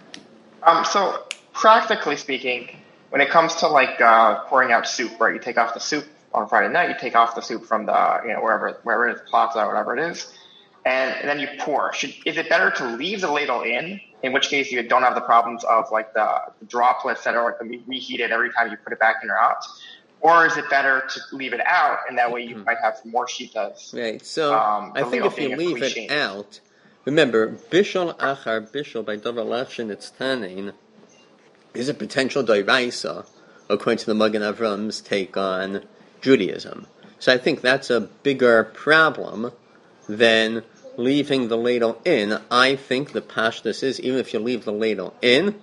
So practically speaking, when it comes to like pouring out soup, right? You take off the soup on Friday night. You take off the soup from the wherever it is, plaza, whatever it is, and then you pour. Is it better to leave the ladle in which case you don't have the problems of like the droplets that are going to be reheated every time you put it back in or out? Or is it better to leave it out, and that way you might have more shitas? Right. So I think if you leave it out, remember bishul achar bishul by davar lachshin etztanin is a potential doiraisa according to the Magen Avram's take on Judaism. So I think that's a bigger problem than leaving the ladle in. I think the pashtus is, even if you leave the ladle in,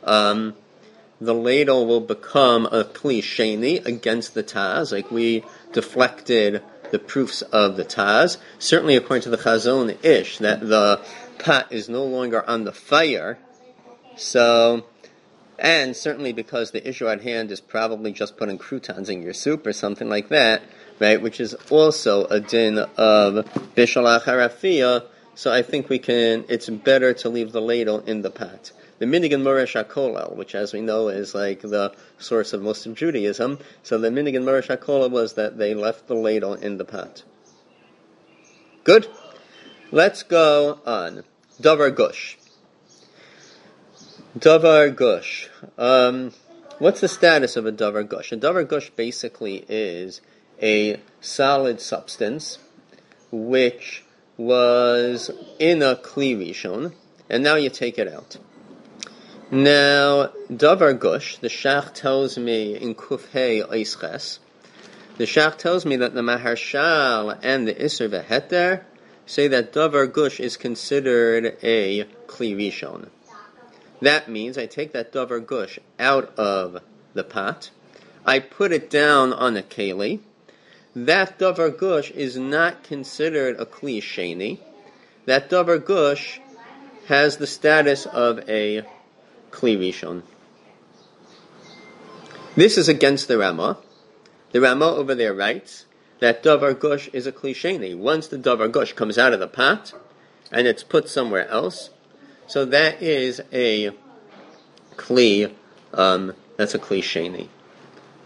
the ladle will become a kli sheni against the Taz, like we deflected the proofs of the Taz. Certainly according to the Chazon Ish, that the pot is no longer on the fire, so... And certainly because the issue at hand is probably just putting croutons in your soup or something like that, right, which is also a din of bishul acharafiyah, so I think it's better to leave the ladle in the pot. The minig in Moresh HaKolel, which as we know is like the source of most of Judaism, so the minig in Moresh HaKolel was that they left the ladle in the pot. Good? Let's go on. Davar Gush. Davar Gush. What's the status of a Davar Gush? A Davar Gush basically is a solid substance which was in a kli rishon, and now you take it out. Now, Davar Gush, the Shach tells me in Kufhei Oisches, the Shach tells me that the Maharshal and the Isser V'Heter say that Davar Gush is considered a kli rishon. That means I take that Davar Gush out of the pot, I put it down on a keli. That Davar Gush is not considered a kli sheni. That Davar Gush has the status of a kli rishon. This is against the Ramah. The Ramah over there writes that Davar Gush is a kli sheni. Once the Davar Gush comes out of the pot and it's put somewhere else, so that is a kli, that's a kli sheni.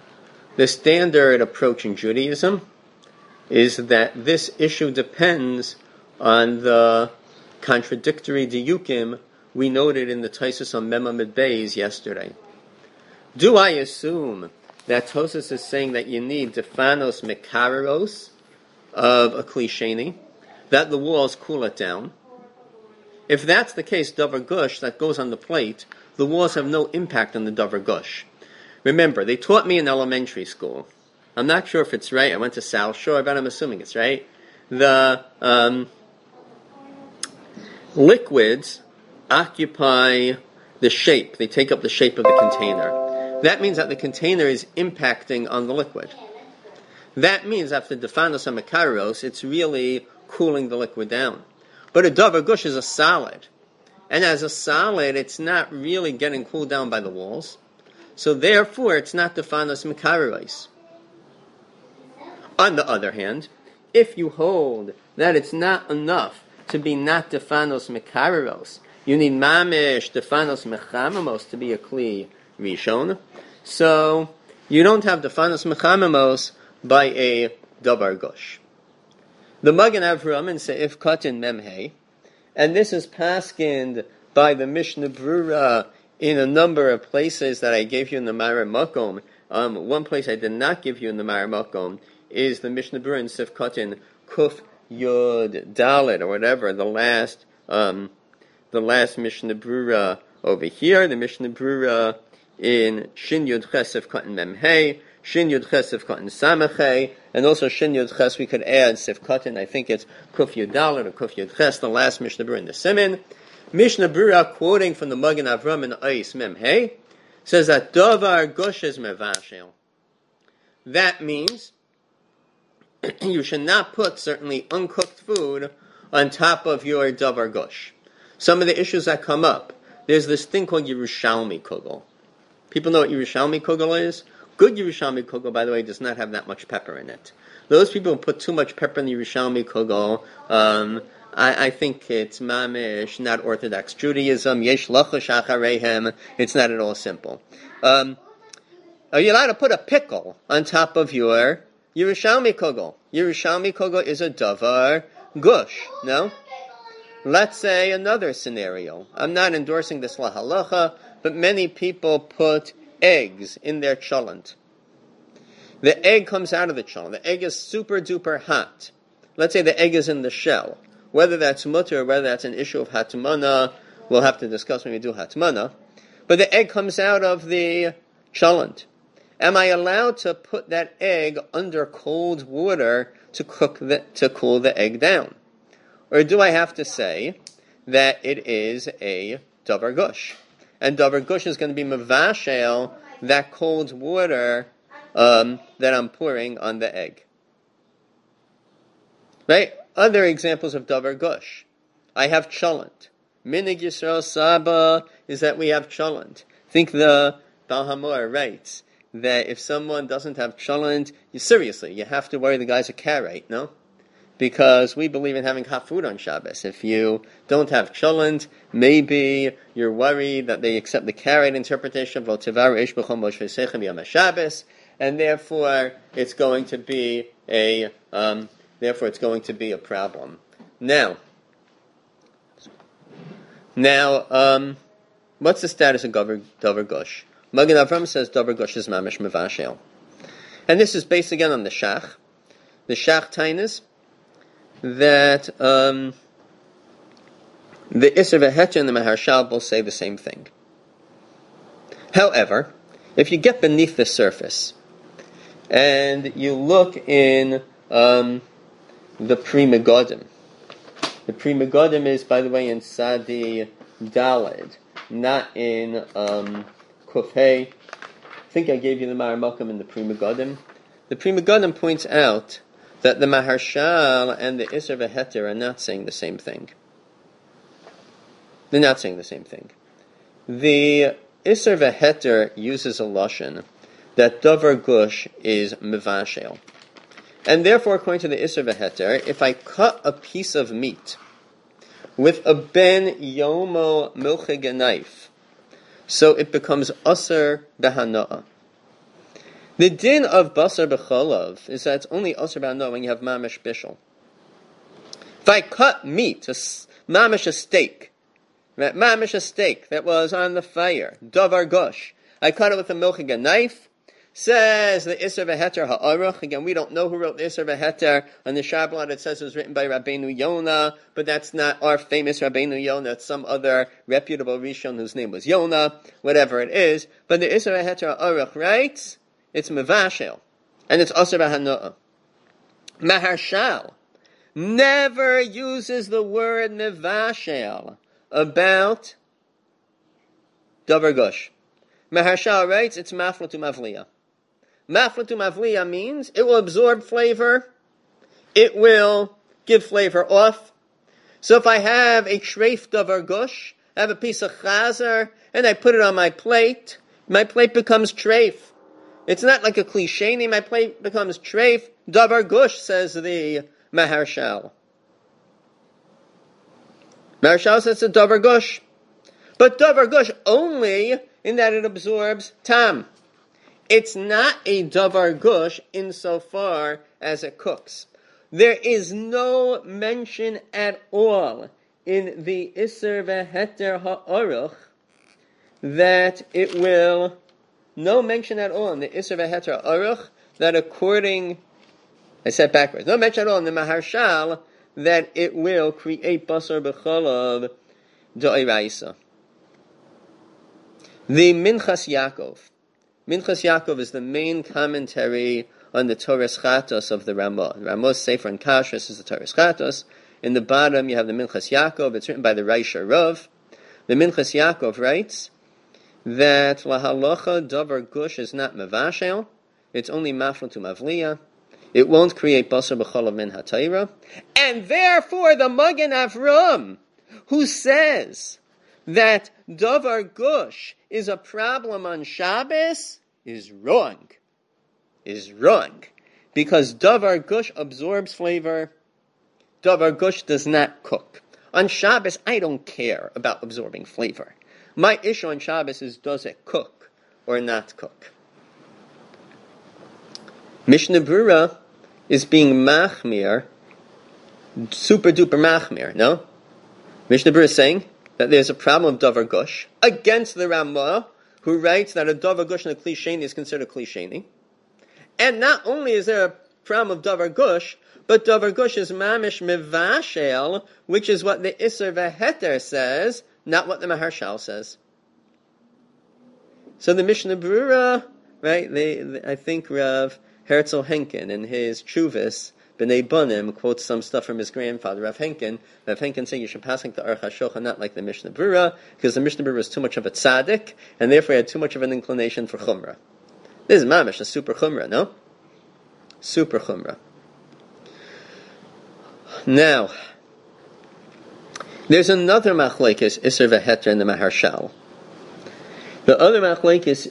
The standard approach in Judaism is that this issue depends on the contradictory diyukim we noted in the Taisus on Memamid Beis yesterday. Do I assume that Tosas is saying that you need defanos mekareros of a klisheni, that the walls cool it down? If that's the case, davar gush, that goes on the plate, the walls have no impact on the davar gush. Remember, they taught me in elementary school. I'm not sure if it's right. I went to South Shore, but I'm assuming it's right. The liquids occupy the shape. They take up the shape of the container. That means that the container is impacting on the liquid. That means after defanos and mekareros, it's really cooling the liquid down. But a davar gush is a solid. And as a solid, it's not really getting cooled down by the walls. So therefore, it's not defanos mekareros. On the other hand, if you hold that it's not enough to be not defanos mekareros, you need mamish defanos mechamamos to be a kli rishon. So you don't have defanos mechamamos by a davar gush. The Magen Avraham in Seif Katan Memhei, and this is paskined by the Mishnah Brura in a number of places that I gave you in the Ma'arer Makom. One place I did not give you in the Ma'arer Makom is the Mishnah Brura in Seif Katan Kuf Yod Dalet, or whatever, the last Mishnah Brura over here, the Mishnah Brura in Shin Yud Ches Seif Katan Memhei, Shin Yud Ches Seif Katan Samachei, and also Shin Yud Ches, we could add Seif Katan, I think it's Kuf Yud Dalet or Kuf Yud Ches, the last Mishnah Brura in the Siman. Mishnah Brura, quoting from the Magen Avraham in Eis Memhei, says that davar gush is mevashel. That means you should not put certainly uncooked food on top of your davar gush. Some of the issues that come up, there's this thing called Yerushalmi kugel. People know what Yerushalmi kugel is? Good Yerushalmi kugel, by the way, does not have that much pepper in it. Those people who put too much pepper in the Yerushalmi kugel, I think it's mamish, not Orthodox Judaism. Yesh lachash achareihem. It's not at all simple. Are you allowed to put a pickle on top of your Yerushalmi kugel? Yerushalmi kugel is a davar gush. No? Let's say another scenario. I'm not endorsing this lahalacha, but many people put eggs in their cholent. The egg comes out of the cholent. The egg is super duper hot. Let's say the egg is in the shell. Whether that's mutter or whether that's an issue of hatmana, we'll have to discuss when we do hatmana. But the egg comes out of the cholent. Am I allowed to put that egg under cold water to cool the egg down? Or do I have to say that it is a davar gush? And davar gush is going to be mevashel, that cold water that I'm pouring on the egg. Right? Other examples of davar gush. I have cholent. Minig Yisrael Saba is that we have cholent. Think the Baal HaMor writes that if someone doesn't have cholent, you have to worry the guy's a Karaite, no? Because we believe in having hot food on Shabbos. If you don't have cholent, maybe you're worried that they accept the Karaite interpretation of Tivaru Eish B'chol Moshe Sechem Yom HaShabbos, and therefore it's going to be a problem. Now, what's the status of davar gush? Magen Avraham says davar gush is mamish mevashel, and this is based again on the Shach. The Shach tainas that the Isser v'Heter and the Maharshal both say the same thing. However, if you get beneath the surface and you look in the Pri Megadim. The Pri Megadim is, by the way, in Sadi Daled, not in Kufhei. I think I gave you the Ma'arer Makom in the Pri Megadim. The Pri Megadim points out that the Maharshal and the Isser v'Heter are not saying the same thing. They're not saying the same thing. The Isser v'Heter uses a lashon that davar gush is mevashel. And therefore, according to the Isser v'Heter, if I cut a piece of meat with a ben yomo milchig knife, so it becomes aser behana'a. The din of basar b'cholav is that it's only asar b'ano when you have mamish bishul. If I cut meat, mamish a steak that was on the fire, davar gush, I cut it with a milchig knife, says the Isser V'Heter Ha'aruch. Again, we don't know who wrote the Isser V'Heter. On the Shabbat it says it was written by Rabbeinu Yonah, but that's not our famous Rabbeinu Yonah. It's some other reputable Rishon whose name was Yonah, whatever it is. But the Isser V'Heter Ha'aruch writes, it's Mevashel, and it's Asar B'Hanoah. Maharshal never uses the word Mevashel about Davar Gush. Maharshal writes, it's Mafla to Mavliya. Mafla to Mavliya means it will absorb flavor, it will give flavor off. So if I have a shreif davar gush, I have a piece of chazer, and I put it on my plate becomes treif. It's not like a klisheni, my plate becomes treif. Davar gush, says the Maharshal. Maharshal says it's davar gush. But davar gush only in that it absorbs tam. It's not a davar gush insofar as it cooks. There is no mention at all in the Isser V'Heter Ha'aruch that it will, no mention at all in the Isser V'Heter Ha'aruch that I said backwards, no mention at all in the Maharshal that it will create basar b'cholav d'oraisa. The Minchas Yaakov. Minchas Yaakov is the main commentary on the Torah's Chatos of the Ramah. Ramah's Sefer and Kashrus is the Torah's Chatos. In the bottom, you have the Minchas Yaakov. It's written by the Raisha Rav. The Minchas Yaakov writes that Lahalacha Davar Gush is not Mevashel. It's only Mafla to Mavliya. It won't create Basar B'cholav Min HaTorah. And therefore, the Magen Avram, who says that Davar Gush is a problem on Shabbos, is wrong. Because Davar Gush absorbs flavor. Davar Gush does not cook. On Shabbos, I don't care about absorbing flavor. My issue on Shabbos is, does it cook or not cook? Mishnah Berurah is being machmir, super duper machmir, no? Mishnah Berurah is saying that there's a problem of davar gush against the Ramah, who writes that a davar gush and a klisheni is considered a klisheni. And not only is there a problem of davar gush, but davar gush is mamish mevashel, which is what the Isser V'Heter says, not what the Maharshal says. So the Mishnah Berurah, right? I think Rav Herzl Henkin in his Chuvas B'nai Banim quotes some stuff from his grandfather, Rav Henkin. Rav Henkin saying you should pass the Aruch HaShulchan not like the Mishnah Berurah, because the Mishnah Berurah is too much of a tzaddik, and therefore he had too much of an inclination for chumrah. This is mamish, a super chumrah, no? Super chumrah. Now, there's another machlekes, Isser V'Heter in the Maharshal. The other machlekes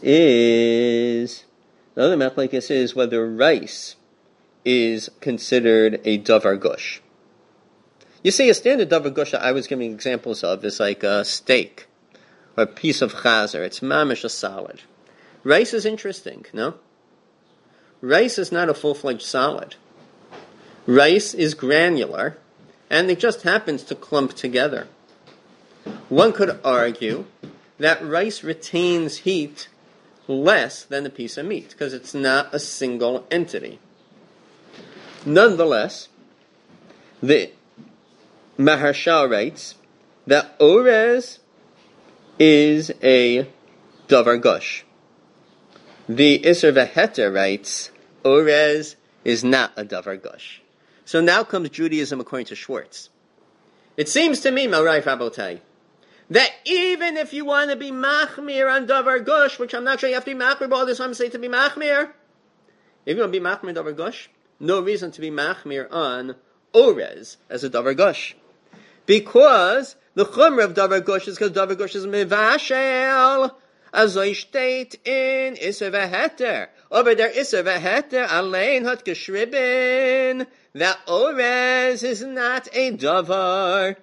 is whether rice is considered a davar gush. You see, a standard davar gush that I was giving examples of is like a steak or a piece of chazer. It's mamish a solid. Rice is interesting, no? Rice is not a full-fledged solid. Rice is granular, and it just happens to clump together. One could argue that rice retains heat less than a piece of meat, because it's not a single entity. Nonetheless, the Maharshal writes that orez is a davar gush. The Isser V'Heter writes orez is not a davar gush. So now comes Judaism according to Schwartz. It seems to me, Marai Rabotai, that even if you want to be machmir on davar gush, which I'm not sure you have to be machmir, but all this I'm saying to be machmir, if you want to be machmir davar gush, no reason to be machmir on orez as a davar gush. Because the chumrah of davar gush is because davar gush is mevashel, as I state in Isser V'Heter. Over there, Isser V'Heter, allein hat geschriben, that orez is not a davar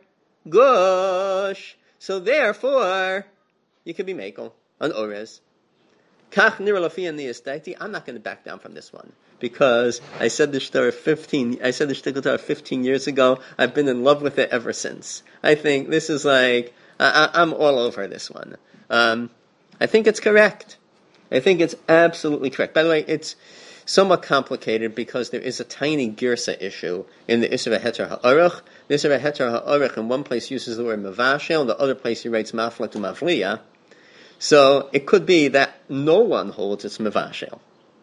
gush. So therefore, you can be mekel on orez. Kach nira lafi aniyas daiti. I'm not going to back down from this one because I said the shtickle Torah 15 years ago. I've been in love with it ever since. I think this is like I'm all over this one. I think it's correct. I think it's absolutely correct. By the way, it's somewhat complicated because there is a tiny girsa issue in the Isra Heter Ha'aruch. The Isra Heter Ha'aruch in one place uses the word mavashel, in the other place he writes mafla to mavliya. So it could be that no one holds it's mavashel.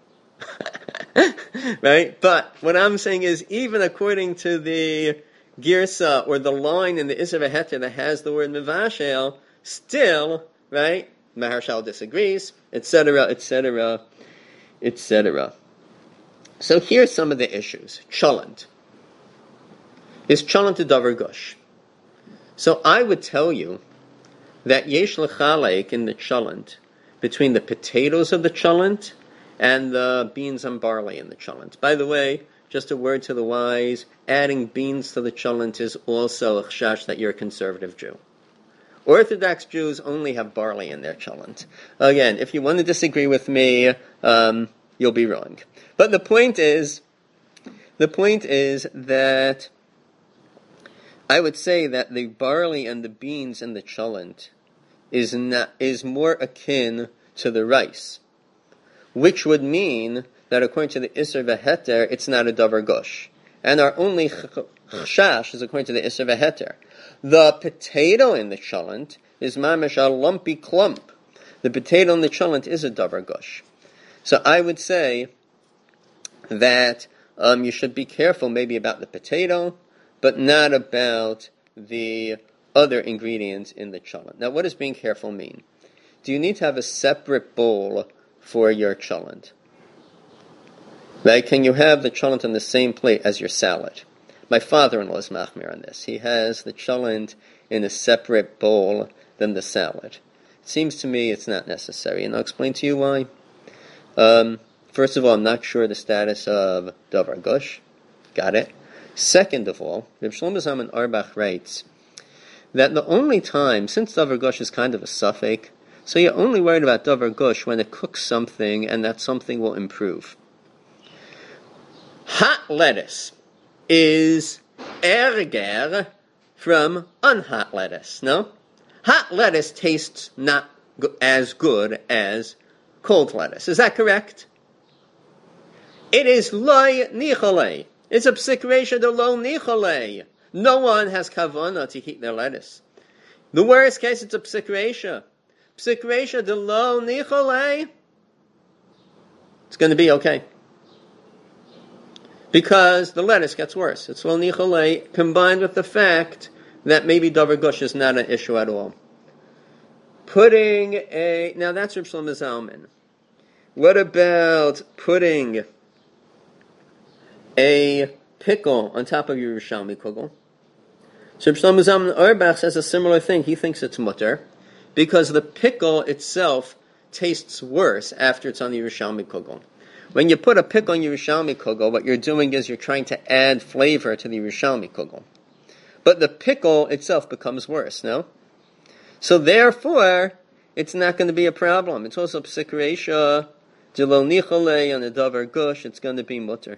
Right? But what I'm saying is, even according to the girsa or the line in the Isra Heter that has the word mavashel, still, right, Maharshal disagrees, etc., etc., etc. So here's some of the issues. Cholent. Is cholent a davar gush? So I would tell you that yesh lechalek in the cholent between the potatoes of the cholent and the beans and barley in the cholent. By the way, just a word to the wise, adding beans to the cholent is also a chashash that you're a conservative Jew. Orthodox Jews only have barley in their cholent. Again, if you want to disagree with me, you'll be wrong. But the point is that I would say that the barley and the beans in the cholent is more akin to the rice, which would mean that according to the Isser V'Heter, it's not a davar gush. And our only chashash is according to the Isser V'Heter. The potato in the cholent is mamish a lumpy clump. The potato in the cholent is a davar gush. So I would say that you should be careful maybe about the potato, but not about the other ingredients in the cholent. Now, what does being careful mean? Do you need to have a separate bowl for your cholent? Right? Can you have the cholent on the same plate as your salad? My father-in-law is machmir on this. He has the cholent in a separate bowl than the salad. It seems to me it's not necessary, and I'll explain to you why. First of all, I'm not sure the status of davar gush. Got it. Second of all, Reb Shlomo Zalman Auerbach writes that the only time, since davar gush is kind of a suffix, so you're only worried about davar gush when it cooks something and that something will improve. Hot lettuce is erger from unhot lettuce, no? Hot lettuce tastes not as good as cold lettuce. Is that correct? It is loy nicholei. It's a psik reisha de lo nicholei. No one has kavanah to heat their lettuce. The worst case, it's a psik reisha. Psik reisha de lo nicholei. It's going to be okay. Because the lettuce gets worse. It's lo nicholei, combined with the fact that maybe davar gush is not an issue at all. Now that's Reb Shlomo Zalman. What about putting a pickle on top of your Yerushalmi kugel? So Reb Shlomo Zalman Auerbach says a similar thing. He thinks it's mutter because the pickle itself tastes worse after it's on the Yerushalmi kugel. When you put a pickle on your Yerushalmi kugel, what you're doing is you're trying to add flavor to the Yerushalmi kugel. But the pickle itself becomes worse, no? So therefore, it's not going to be a problem. It's also psik reisha, de lo nicholei, on the davar gush, it's going to be mutter.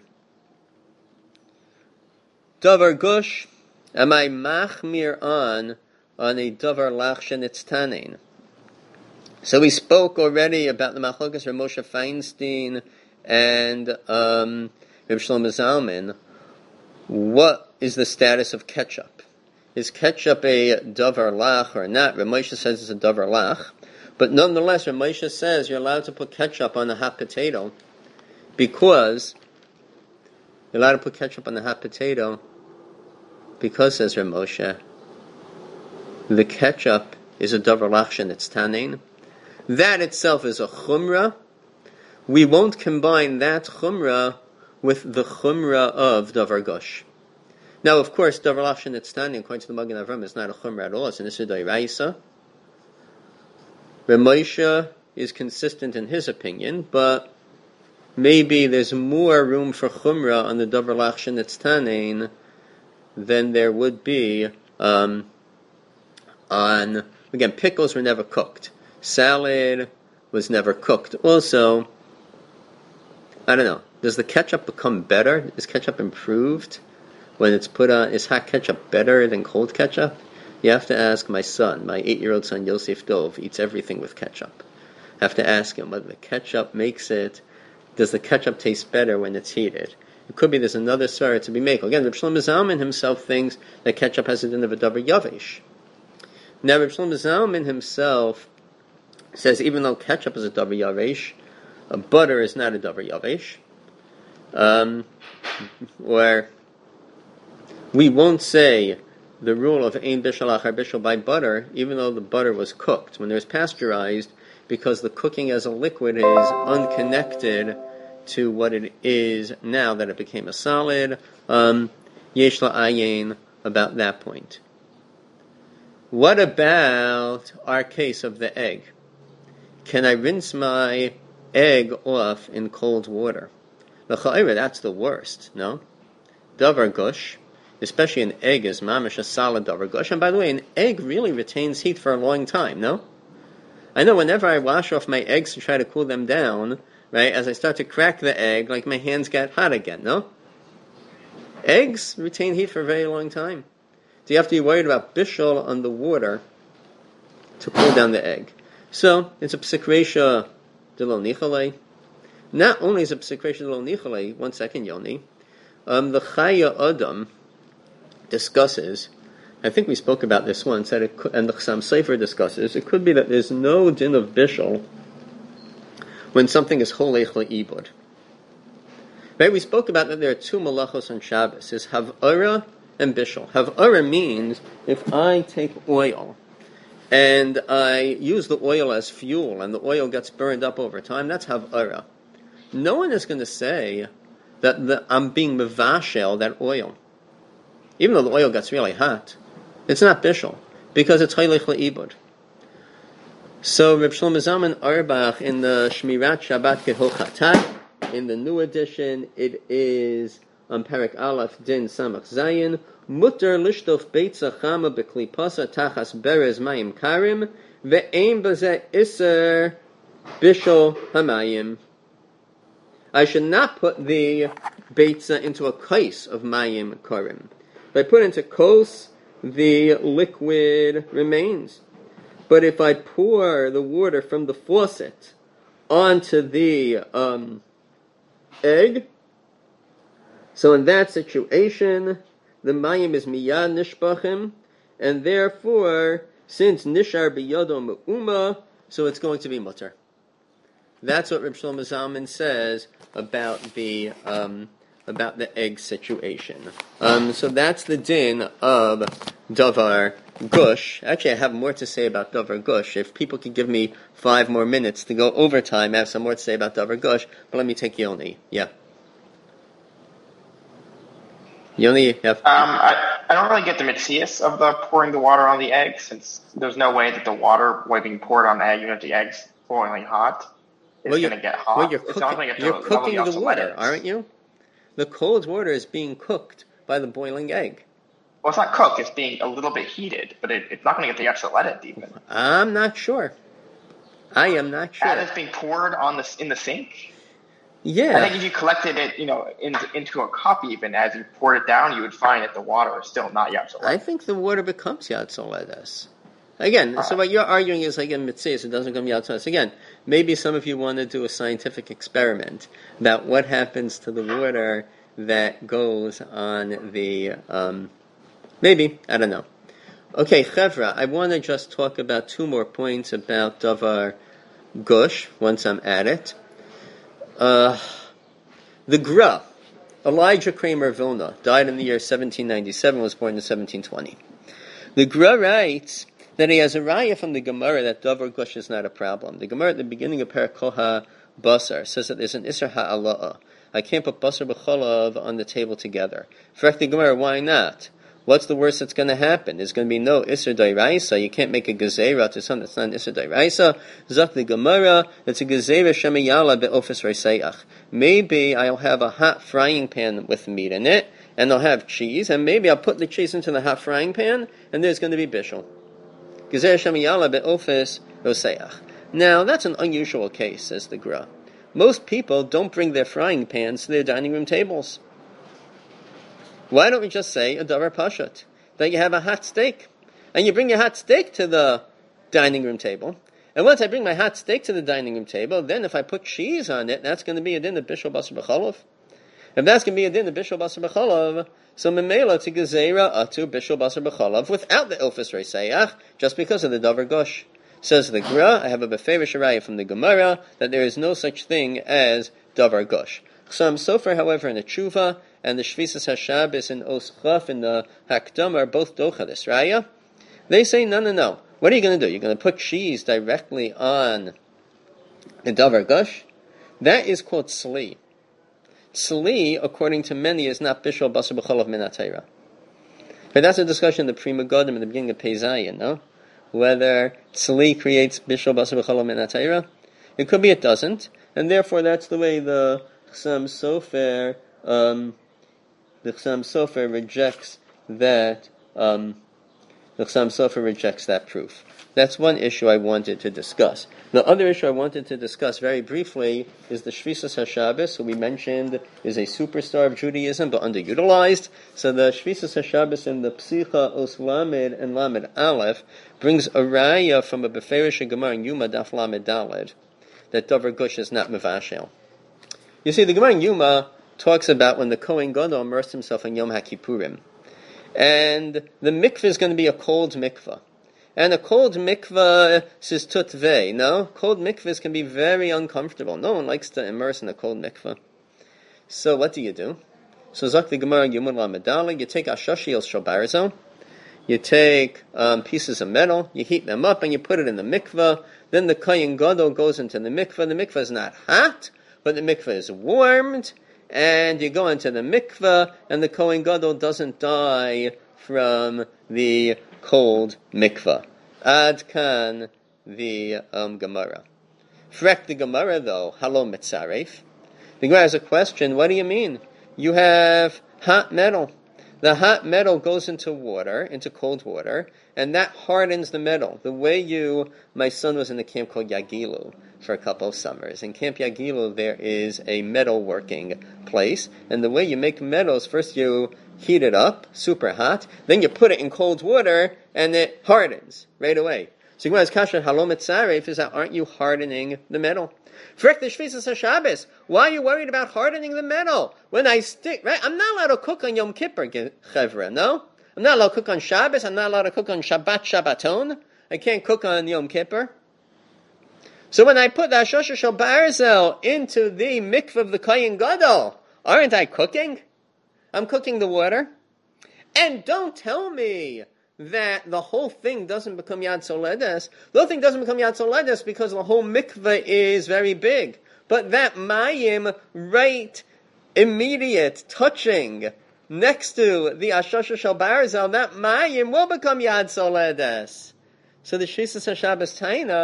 Davar gush, am I machmir on a davar lach shenitztanein? So we spoke already about the machlokas Rav Moshe Feinstein and Reb Shlomo Zalman. What is the status of ketchup? Is ketchup a davar lach or not? Rav Moshe says it's a davar lach, but nonetheless, Rav Moshe says you're allowed to put ketchup on a hot potato because you're allowed to put ketchup on the hot potato because, says Rav Moshe, the ketchup is a davar lach shenitztanein. That itself is a chumrah. We won't combine that chumrah with the chumrah of davar gush. Now, of course, davar lach shenitztanein, according to the Magen Avram, is not a chumrah at all. It's an issur d'oraisa. Rav Moshe is consistent in his opinion, but maybe there's more room for chumrah on the davar lach shenitztanein than there would be on, again, pickles were never cooked. Salad, was never cooked. Also, I don't know, does the ketchup become better? Is ketchup improved when it's put on? Is hot ketchup better than cold ketchup? You have to ask my son. My 8-year-old son, Yosef Dov, eats everything with ketchup. I have to ask him whether the ketchup makes it, does the ketchup taste better when it's heated? It could be there's another svara to be made. Again, Reb Shlomo Zalman himself thinks that ketchup has a din of a davar yavesh. Now, Reb Shlomo Zalman himself says even though ketchup is a davar yavesh, butter is not a davar yavesh. Where we won't say the rule of ein bishul achar bishul by butter, even though the butter was cooked. When it was pasteurized, because the cooking as a liquid is unconnected to what it is now that it became a solid. Yesh la'ayin about that point. What about our case of the egg? Can I rinse my egg off in cold water? That's the worst, no? Davar gush, especially an egg is mamish a solid davar gush. And by the way, an egg really retains heat for a long time, no? I know whenever I wash off my eggs to try to cool them down, right, as I start to crack the egg, like my hands get hot again, no? Eggs retain heat for a very long time. So you have to be worried about bishul on the water to cool down the egg. So, it's a psik reisha de lo nichalei. Not only is it psik reisha de lo nichalei, 1 second, Yoni, the Chaya Adam discusses, I think we spoke about this once, that it could, and the Chassam Sofer discusses, it could be that there's no din of bishul when something is cholech le'ibud. Right, we spoke about that there are two malachos on Shabbos, is havara and bishul. Havara means if I take oil and I use the oil as fuel and the oil gets burned up over time, that's havara. No one is going to say that I'm being mevashel, that oil. Even though the oil gets really hot, it's not bishul, because it's cholech le'ibud. So Reb Shlomo Zalman Auerbach in the Shmirat Shabbat Kehochatat, in the new edition, it is on Perek Aleph Din Samach Zayin, Mutter lishtof beitza chama beklipasa tachas berez mayim karim, ve'ein bazeh iser bishul hamayim. I should not put the beitza into a kais of mayim karim. If I put into kos, the liquid remains. But if I pour the water from the faucet onto the egg, so in that situation, the mayim is miyad nishbachim, and therefore, since nishar biyado me'uma, so it's going to be mutter. That's what Reb Shlomo Zalman says about the egg situation. So that's the din of davar gush. Actually, I have more to say about davar gush. If people could give me 5 more minutes to go overtime, I have some more to say about davar gush. But let me take Yoni. Yeah. Yoni, yeah. I don't really get the mitzias of the pouring the water on the egg, since there's no way that the water being poured on the egg, even if the egg's boiling hot, is going to get hot. Well, you're cooking the water, aren't you? The cold water is being cooked by the boiling egg. Well, it's not cooked. It's being a little bit heated, but it's not going to get the yatzoletet even. I'm not sure. I am not sure. As it's being poured in the sink? Yeah. I think if you collected it, into a cup even, as you poured it down, you would find that the water is still not yatzoletet. I think the water becomes yatzoletes. Again, so what you're arguing is like in Mitzias, it doesn't come yatzoletes. Again, maybe some of you want to do a scientific experiment about what happens to the water that goes on the, maybe, I don't know. Okay, Chevra, I want to just talk about 2 more points about davar gush, once I'm at it. The Gra, Elijah Kramer Vilna, died in the year 1797, was born in 1720. The Gra writes that he has a raya from the Gemara that davar gush is not a problem. The Gemara at the beginning of Perek Koha Basar says that there's an Isser Ha'ala'ah. I can't put Basar b'cholav on the table together. Frech the Gemara, why not? What's the worst that's going to happen? There's going to be no Isser Dairaisa. You can't make a Gezerah to something that's not an Isser Dairaisa. Zak the Gemara, it's a Gezerah Shemayala be'ofis Reisayach. Maybe I'll have a hot frying pan with meat in it, and I'll have cheese, and maybe I'll put the cheese into the hot frying pan, and there's going to be bishul. Gezerah Shemayala be'ofis Reisayach. Now, that's an unusual case, says the Gra. Most people don't bring their frying pans to their dining room tables. Why don't we just say a davar pashat, that you have a hot steak, and you bring your hot steak to the dining room table, and once I bring my hot steak to the dining room table, then if I put cheese on it, that's going to be a din of bishul basar b'chalav. If that's going to be a din of bishul basar b'chalav, so memela to gezerah atu bishul basar b'chalav without the ilfus reisayach, just because of the davar gush. Says the Gra, I have a beferish raya from the Gemara that there is no such thing as davar gush. Chasam Sofer, however, in the Tshuva and the Shvisas HaShabbos and Os Chaf in the Hakdam are both docha this raya. They say no. What are you going to do? You're going to put cheese directly on the davar gush? That is called tzli. Tzli, according to many, is not bishul basar b'chalav min ha'Torah. But that's a discussion in the Pri Megadim in the beginning of Pei Zayin, no? Whether tzli creates bishul basar b'chalav min ha'Torah. It could be it doesn't, and therefore that's the way the Chasam Sofer rejects that. The Chasam Sofer rejects that proof. That's one issue I wanted to discuss. The other issue I wanted to discuss very briefly is the Shvisas HaShabbos, who we mentioned is a superstar of Judaism, but underutilized. So the Shvisas HaShabbos in the Psicha Os Lamed and Lamed Aleph brings a raya from a Beferish Gemara in Yuma Daf Lamed Daled that davar gush is not mevashel. You see, the Gemara in Yuma talks about when the Kohen Gadol immersed himself in Yom HaKippurim. And the mikveh is going to be a cold mikveh. And a cold mikveh says tutvei. No? Cold mikvehs can be very uncomfortable. No one likes to immerse in a cold mikveh. So what do? So Zak the Gemara Yomud Lamedala, you take ashashi el shobarzo, you take pieces of metal, you heat them up, and you put it in the mikveh. Then the Kohen Gadol goes into the mikveh. The mikveh is not hot, but the mikveh is warmed. And you go into the mikveh, and the Kohen Gadol doesn't die from the cold mikveh. Ad kan the Gemara. Frek the Gemara though, halo mitzaref. The Gemara has a question, what do you mean? You have hot metal. The hot metal goes into water, into cold water, and that hardens the metal. The way my son was in a camp called Yagilu for a couple of summers. In Camp Yagilu, there is a metal working place, and the way you make metals, first you heat it up, super hot, then you put it in cold water, and it hardens right away. So Gemara's kasha halom etzaref is that aren't you hardening the metal? Frek the Shvisas HaShabbos. Why are you worried about hardening the metal? When I stick, right? I'm not allowed to cook on Yom Kippur, Chevra, no? I'm not allowed to cook on Shabbos. I'm not allowed to cook on Shabbat Shabbaton. I can't cook on Yom Kippur. So when I put the Ashosha Shel Barzel into the mikveh of the Kohen Gadol, aren't I cooking? I'm cooking the water. And don't tell me that the whole thing doesn't become Yad Soledes. The whole thing doesn't become Yad Soledes because the whole mikveh is very big. But that mayim, right, immediate, touching, next to the Ashosha Shel Barzel, that mayim will become Yad Soledes. So the Shvisas HaShabbos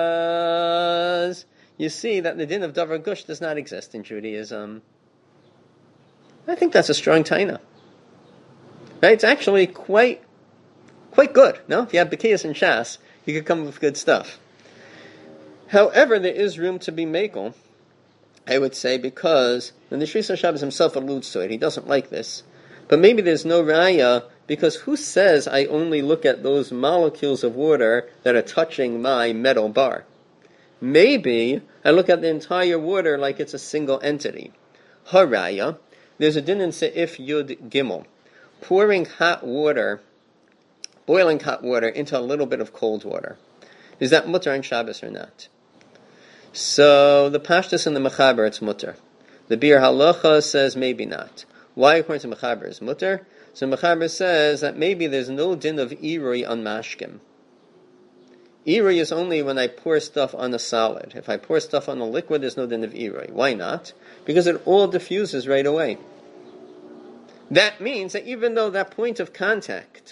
Tainas, you see that the din of davar gush does not exist in Judaism. I think that's a strong Taina. Right? It's actually quite good. No? If you have Bekiyas and Shas, you could come up with good stuff. However, there is room to be makel, I would say, because, and the Shvisas HaShabbos himself alludes to it, he doesn't like this, but maybe there's no raya, because who says I only look at those molecules of water that are touching my metal bar? Maybe I look at the entire water like it's a single entity. Haraya, there's a din in Se'if Yud Gimel. Pouring hot water, boiling hot water into a little bit of cold water. Is that mutter on Shabbos or not? So the Pashtus and the Mechaber, it's mutter. The Bir Halacha says maybe not. Why, according to Mechaber, is mutter? So Mechaber says that maybe there's no din of Irui on mashkim. Irui is only when I pour stuff on a solid. If I pour stuff on a liquid, there's no din of Irui. Why not? Because it all diffuses right away. That means that even though that point of contact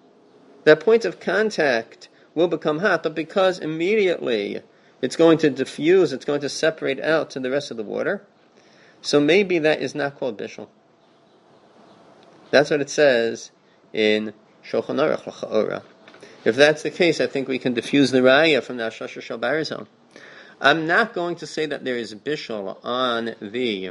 will become hot, but because immediately it's going to diffuse, it's going to separate out to the rest of the water, so maybe that is not called bishul. That's what it says in Shulchan Aruch L'Cha'ora. If that's the case, I think we can diffuse the raya from the Ashosha Shel Barzel. I'm not going to say that there is bishul on the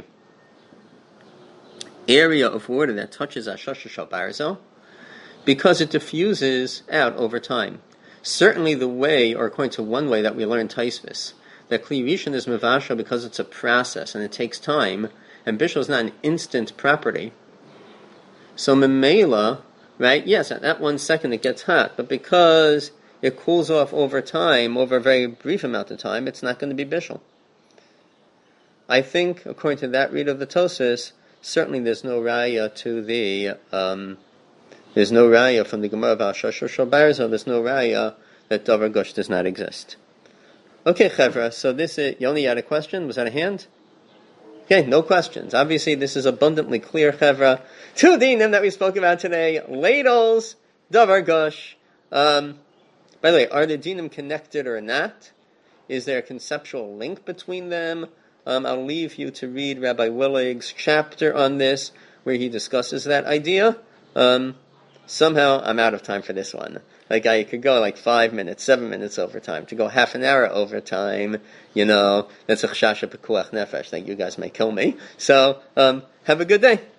area of water that touches Ashasha Shal Barzel, because it diffuses out over time. Certainly the way, or according to one way that we learn Taisvis, that Kli Rishon is Mevashal because it's a process and it takes time, and bishul is not an instant property. So Memela, right, yes, at that 1 second it gets hot, but because it cools off over time, over a very brief amount of time, it's not going to be bishul. I think, according to that read of the Tosfos, certainly there's no raya to the, there's no raya from the Gemara of Ashasha Shal Barzel, there's no raya that Davar Gush does not exist. Okay, Chevra, so this is, you only had a question? Was that a hand? Okay, no questions. Obviously, this is abundantly clear, Chevra. Two dinim that we spoke about today, ladles, Davar Gush. By the way, are the dinim connected or not? Is there a conceptual link between them? I'll leave you to read Rabbi Willig's chapter on this, where he discusses that idea. Somehow, I'm out of time for this one. Like, I could go like 5 minutes, 7 minutes over time. To go half an hour over time, that's a chshasha pekuach nefesh. Like, you guys may kill me. So, have a good day.